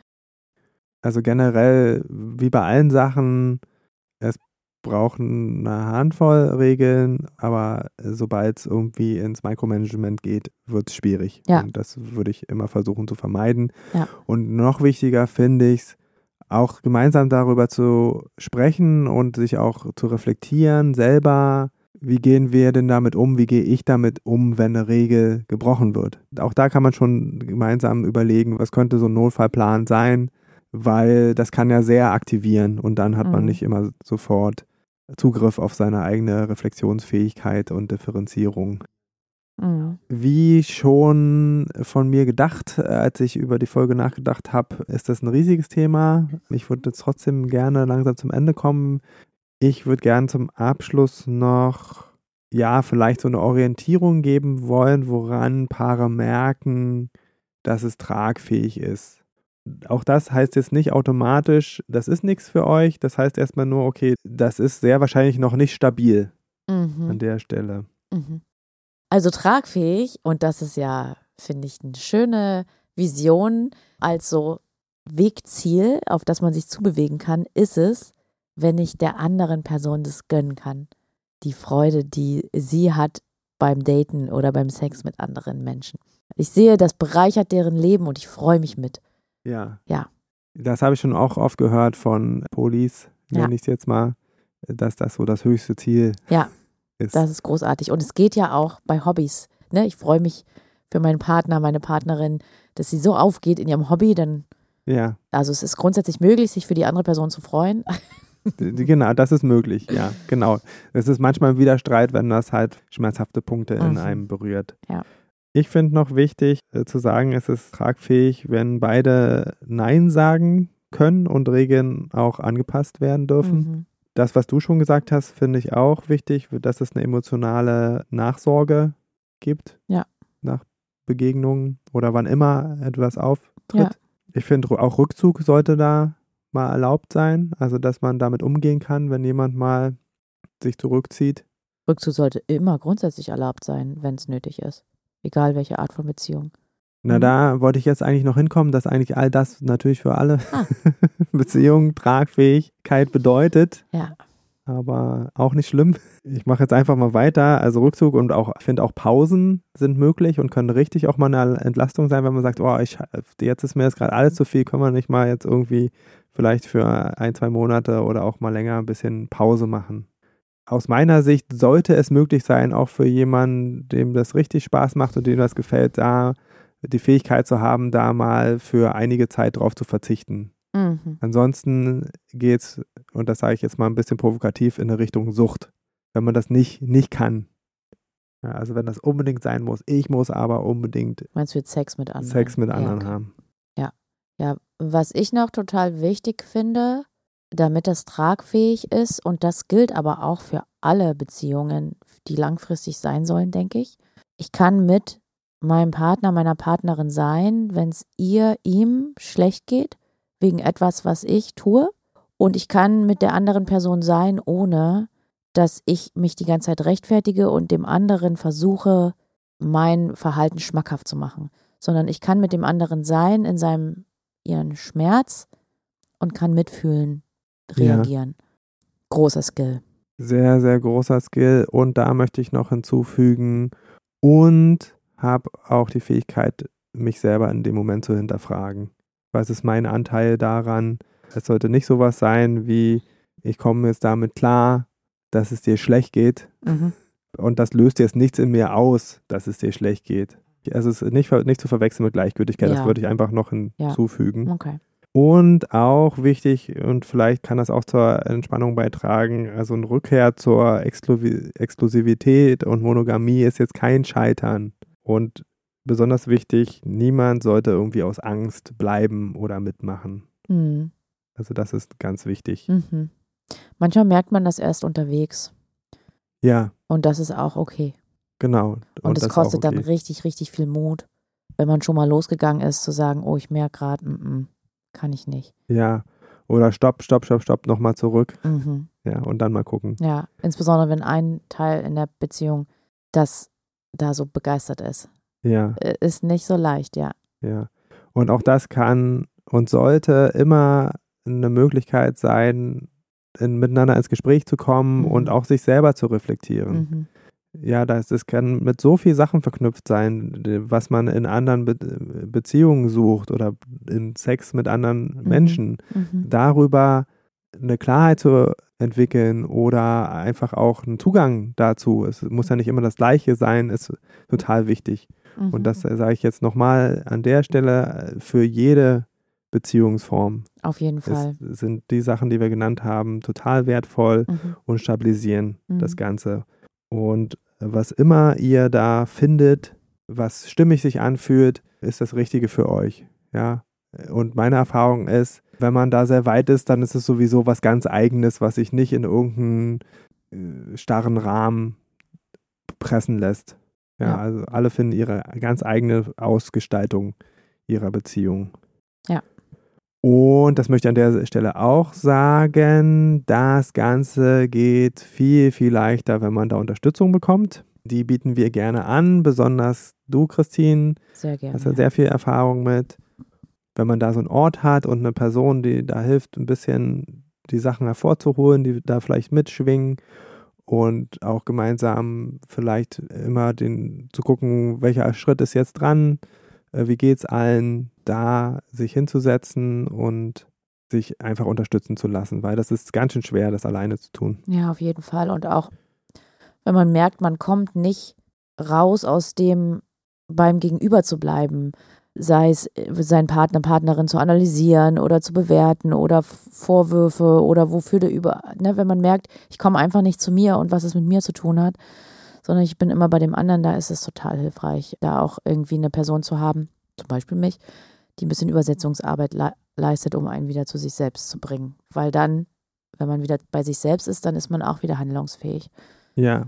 Also generell, wie bei allen Sachen, es braucht eine Handvoll Regeln, aber sobald es irgendwie ins Micromanagement geht, wird es schwierig. Ja. Und das würde ich immer versuchen zu vermeiden. Ja. Und noch wichtiger finde ich es, auch gemeinsam darüber zu sprechen und sich auch zu reflektieren, selber, wie gehen wir denn damit um, wie gehe ich damit um, wenn eine Regel gebrochen wird. Auch da kann man schon gemeinsam überlegen, was könnte so ein Notfallplan sein, weil das kann ja sehr aktivieren und dann hat man Mhm. nicht immer sofort Zugriff auf seine eigene Reflexionsfähigkeit und Differenzierung. Mhm. Wie schon von mir gedacht, als ich über die Folge nachgedacht habe, ist das ein riesiges Thema. Ich würde jetzt trotzdem gerne langsam zum Ende kommen. Ich würde gerne zum Abschluss noch, ja, vielleicht so eine Orientierung geben wollen, woran Paare merken, dass es tragfähig ist. Auch das heißt jetzt nicht automatisch, das ist nichts für euch. Das heißt erstmal nur, okay, das ist sehr wahrscheinlich noch nicht stabil Mhm. an der Stelle. Mhm. Also tragfähig, und das ist ja, finde ich, eine schöne Vision als so Wegziel, auf das man sich zubewegen kann, ist es, wenn ich der anderen Person das gönnen kann. Die Freude, die sie hat beim Daten oder beim Sex mit anderen Menschen. Ich sehe, das bereichert deren Leben und ich freue mich mit. Ja. Ja. Das habe ich schon auch oft gehört von Polis, nenne Ja. ich es jetzt mal, dass das so das höchste Ziel Ja. ist. Das ist großartig. Und es geht ja auch bei Hobbys. Ne? Ich freue mich für meinen Partner, meine Partnerin, dass sie so aufgeht in ihrem Hobby. Dann, Ja, also es ist grundsätzlich möglich, sich für die andere Person zu freuen. d- d- genau, das ist möglich, ja, genau. Es ist manchmal ein Widerstreit, wenn das halt schmerzhafte Punkte in Mhm. einem berührt. Ja. Ich finde noch wichtig äh, zu sagen, es ist tragfähig, wenn beide Nein sagen können und Regeln auch angepasst werden dürfen. Mhm. Das, was du schon gesagt hast, finde ich auch wichtig, dass es eine emotionale Nachsorge gibt. Ja. Nach Begegnungen oder wann immer etwas auftritt. Ja. Ich finde, auch Rückzug sollte da mal erlaubt sein. Also, dass man damit umgehen kann, wenn jemand mal sich zurückzieht. Rückzug sollte immer grundsätzlich erlaubt sein, wenn es nötig ist. Egal welche Art von Beziehung. Na, Mhm. da wollte ich jetzt eigentlich noch hinkommen, dass eigentlich all das natürlich für alle Ah. Beziehungen Tragfähigkeit bedeutet. Ja. Aber auch nicht schlimm. Ich mache jetzt einfach mal weiter. Also Rückzug und auch, ich finde auch Pausen sind möglich und können richtig auch mal eine Entlastung sein, wenn man sagt, oh, ich, jetzt ist mir das gerade alles zu viel, können wir nicht mal jetzt irgendwie vielleicht für ein, zwei Monate oder auch mal länger ein bisschen Pause machen. Aus meiner Sicht sollte es möglich sein, auch für jemanden, dem das richtig Spaß macht und dem das gefällt, da die Fähigkeit zu haben, da mal für einige Zeit drauf zu verzichten. Mhm. Ansonsten geht's, und das sage ich jetzt mal ein bisschen provokativ, in eine Richtung Sucht, wenn man das nicht, nicht kann. Ja, also wenn das unbedingt sein muss, ich muss aber unbedingt Meinst du jetzt Sex mit anderen? Sex mit Ja, anderen okay. haben. Ja, was ich noch total wichtig finde, damit das tragfähig ist, und das gilt aber auch für alle Beziehungen, die langfristig sein sollen, denke ich. Ich kann mit meinem Partner, meiner Partnerin sein, wenn es ihr, ihm schlecht geht, wegen etwas, was ich tue. Und ich kann mit der anderen Person sein, ohne dass ich mich die ganze Zeit rechtfertige und dem anderen versuche, mein Verhalten schmackhaft zu machen. Sondern ich kann mit dem anderen sein in seinem, ihren Schmerz und kann mitfühlen, reagieren. Ja. Großer Skill. Sehr, sehr großer Skill. Und da möchte ich noch hinzufügen, und habe auch die Fähigkeit, mich selber in dem Moment zu hinterfragen. Was ist mein Anteil daran? Es sollte nicht sowas sein wie, ich komme jetzt damit klar, dass es dir schlecht geht. Mhm. Und das löst jetzt nichts in mir aus, dass es dir schlecht geht. Also es ist nicht, nicht zu verwechseln mit Gleichgültigkeit, ja. Das würde ich einfach noch hinzufügen. Ja. Okay. Und auch wichtig, und vielleicht kann das auch zur Entspannung beitragen, also eine Rückkehr zur Exklu- Exklusivität und Monogamie ist jetzt kein Scheitern. Und besonders wichtig, niemand sollte irgendwie aus Angst bleiben oder mitmachen. Mhm. Also das ist ganz wichtig. Mhm. Manchmal merkt man das erst unterwegs. Ja. Und das ist auch okay. Genau. Und es kostet okay. dann richtig, richtig viel Mut, wenn man schon mal losgegangen ist, zu sagen, oh, ich merke gerade, kann ich nicht. Ja. Oder stopp, stopp, stopp, stopp, nochmal zurück. Mhm. Ja, und dann mal gucken. Ja, insbesondere wenn ein Teil in der Beziehung das da so begeistert ist. Ja. Ist nicht so leicht, ja. Ja. Und auch das kann und sollte immer eine Möglichkeit sein, in, miteinander ins Gespräch zu kommen mhm. und auch sich selber zu reflektieren. Mhm. Ja, das, das kann mit so vielen Sachen verknüpft sein, was man in anderen Be- Beziehungen sucht oder in Sex mit anderen mhm. Menschen. Mhm. Darüber eine Klarheit zu entwickeln oder einfach auch einen Zugang dazu. Es muss ja nicht immer das Gleiche sein, ist total wichtig. Mhm. Und das sage ich jetzt nochmal an der Stelle für jede Beziehungsform. Auf jeden Fall. Es sind die Sachen, die wir genannt haben, total wertvoll mhm. und stabilisieren mhm. das Ganze. Und was immer ihr da findet, was stimmig sich anfühlt, ist das Richtige für euch. Ja. Und meine Erfahrung ist, wenn man da sehr weit ist, dann ist es sowieso was ganz Eigenes, was sich nicht in irgendeinen äh, starren Rahmen pressen lässt. Ja, ja, also alle finden ihre ganz eigene Ausgestaltung ihrer Beziehung. Ja. Und das möchte ich an der Stelle auch sagen, das Ganze geht viel, viel leichter, wenn man da Unterstützung bekommt. Die bieten wir gerne an, besonders du, Christine. Sehr gerne. Hast ja sehr viel Erfahrung mit. Wenn man da so einen Ort hat und eine Person, die da hilft, ein bisschen die Sachen hervorzuholen, die da vielleicht mitschwingen und auch gemeinsam vielleicht immer den, zu gucken, welcher Schritt ist jetzt dran, wie geht's allen, da sich hinzusetzen und sich einfach unterstützen zu lassen, weil das ist ganz schön schwer, das alleine zu tun. Ja, auf jeden Fall. Und auch, wenn man merkt, man kommt nicht raus aus dem, beim Gegenüber zu bleiben, sei es seinen Partner, Partnerin zu analysieren oder zu bewerten oder Vorwürfe oder wofür der über, ne, wenn man merkt, ich komme einfach nicht zu mir und was es mit mir zu tun hat, sondern ich bin immer bei dem anderen, da ist es total hilfreich, da auch irgendwie eine Person zu haben, zum Beispiel mich, die ein bisschen Übersetzungsarbeit le- leistet, um einen wieder zu sich selbst zu bringen. Weil dann, wenn man wieder bei sich selbst ist, dann ist man auch wieder handlungsfähig. Ja.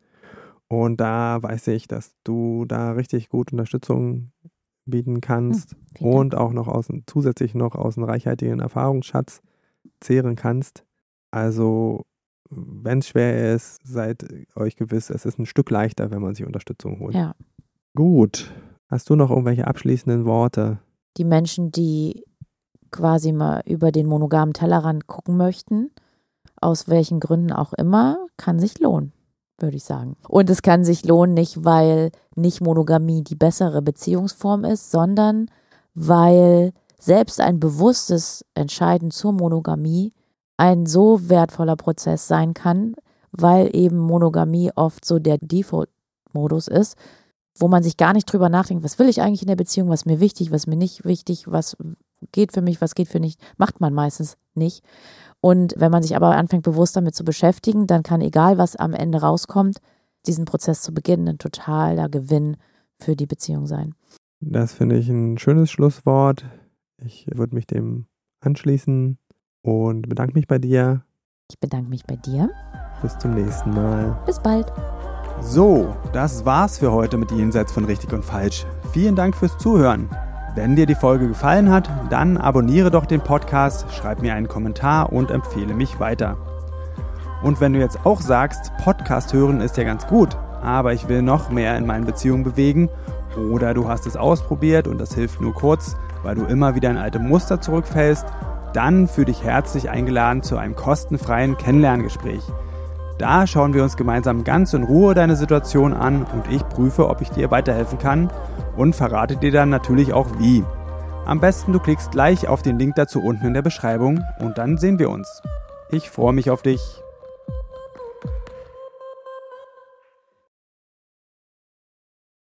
Und da weiß ich, dass du da richtig gut Unterstützung bieten kannst hm, und auch noch aus, zusätzlich noch aus einem reichhaltigen Erfahrungsschatz zehren kannst. Also wenn es schwer ist, seid euch gewiss, es ist ein Stück leichter, wenn man sich Unterstützung holt. Ja. Gut. Hast du noch irgendwelche abschließenden Worte? Die Menschen, die quasi mal über den monogamen Tellerrand gucken möchten, aus welchen Gründen auch immer, kann sich lohnen, würde ich sagen. Und es kann sich lohnen, nicht weil Nicht-Monogamie die bessere Beziehungsform ist, sondern weil selbst ein bewusstes Entscheiden zur Monogamie ein so wertvoller Prozess sein kann, weil eben Monogamie oft so der Default-Modus ist, wo man sich gar nicht drüber nachdenkt, was will ich eigentlich in der Beziehung, was ist mir wichtig, was ist mir nicht wichtig, was geht für mich, was geht für mich, macht man meistens nicht. Und wenn man sich aber anfängt, bewusst damit zu beschäftigen, dann kann, egal was am Ende rauskommt, diesen Prozess zu beginnen, ein totaler Gewinn für die Beziehung sein. Das finde ich ein schönes Schlusswort. Ich würde mich dem anschließen. und bedanke mich bei dir. Ich bedanke mich bei dir. Bis zum nächsten Mal. Bis bald. So, das war's für heute mit Jenseits von Richtig und Falsch. Vielen Dank fürs Zuhören. Wenn dir die Folge gefallen hat, dann abonniere doch den Podcast, schreib mir einen Kommentar und empfehle mich weiter. Und wenn du jetzt auch sagst, Podcast hören ist ja ganz gut, aber ich will noch mehr in meinen Beziehungen bewegen, oder du hast es ausprobiert und das hilft nur kurz, weil du immer wieder in alte Muster zurückfällst, dann fühl dich herzlich eingeladen zu einem kostenfreien Kennenlerngespräch. Da schauen wir uns gemeinsam ganz in Ruhe deine Situation an und ich prüfe, ob ich dir weiterhelfen kann und verrate dir dann natürlich auch wie. Am besten du klickst gleich auf den Link dazu unten in der Beschreibung und dann sehen wir uns. Ich freue mich auf dich.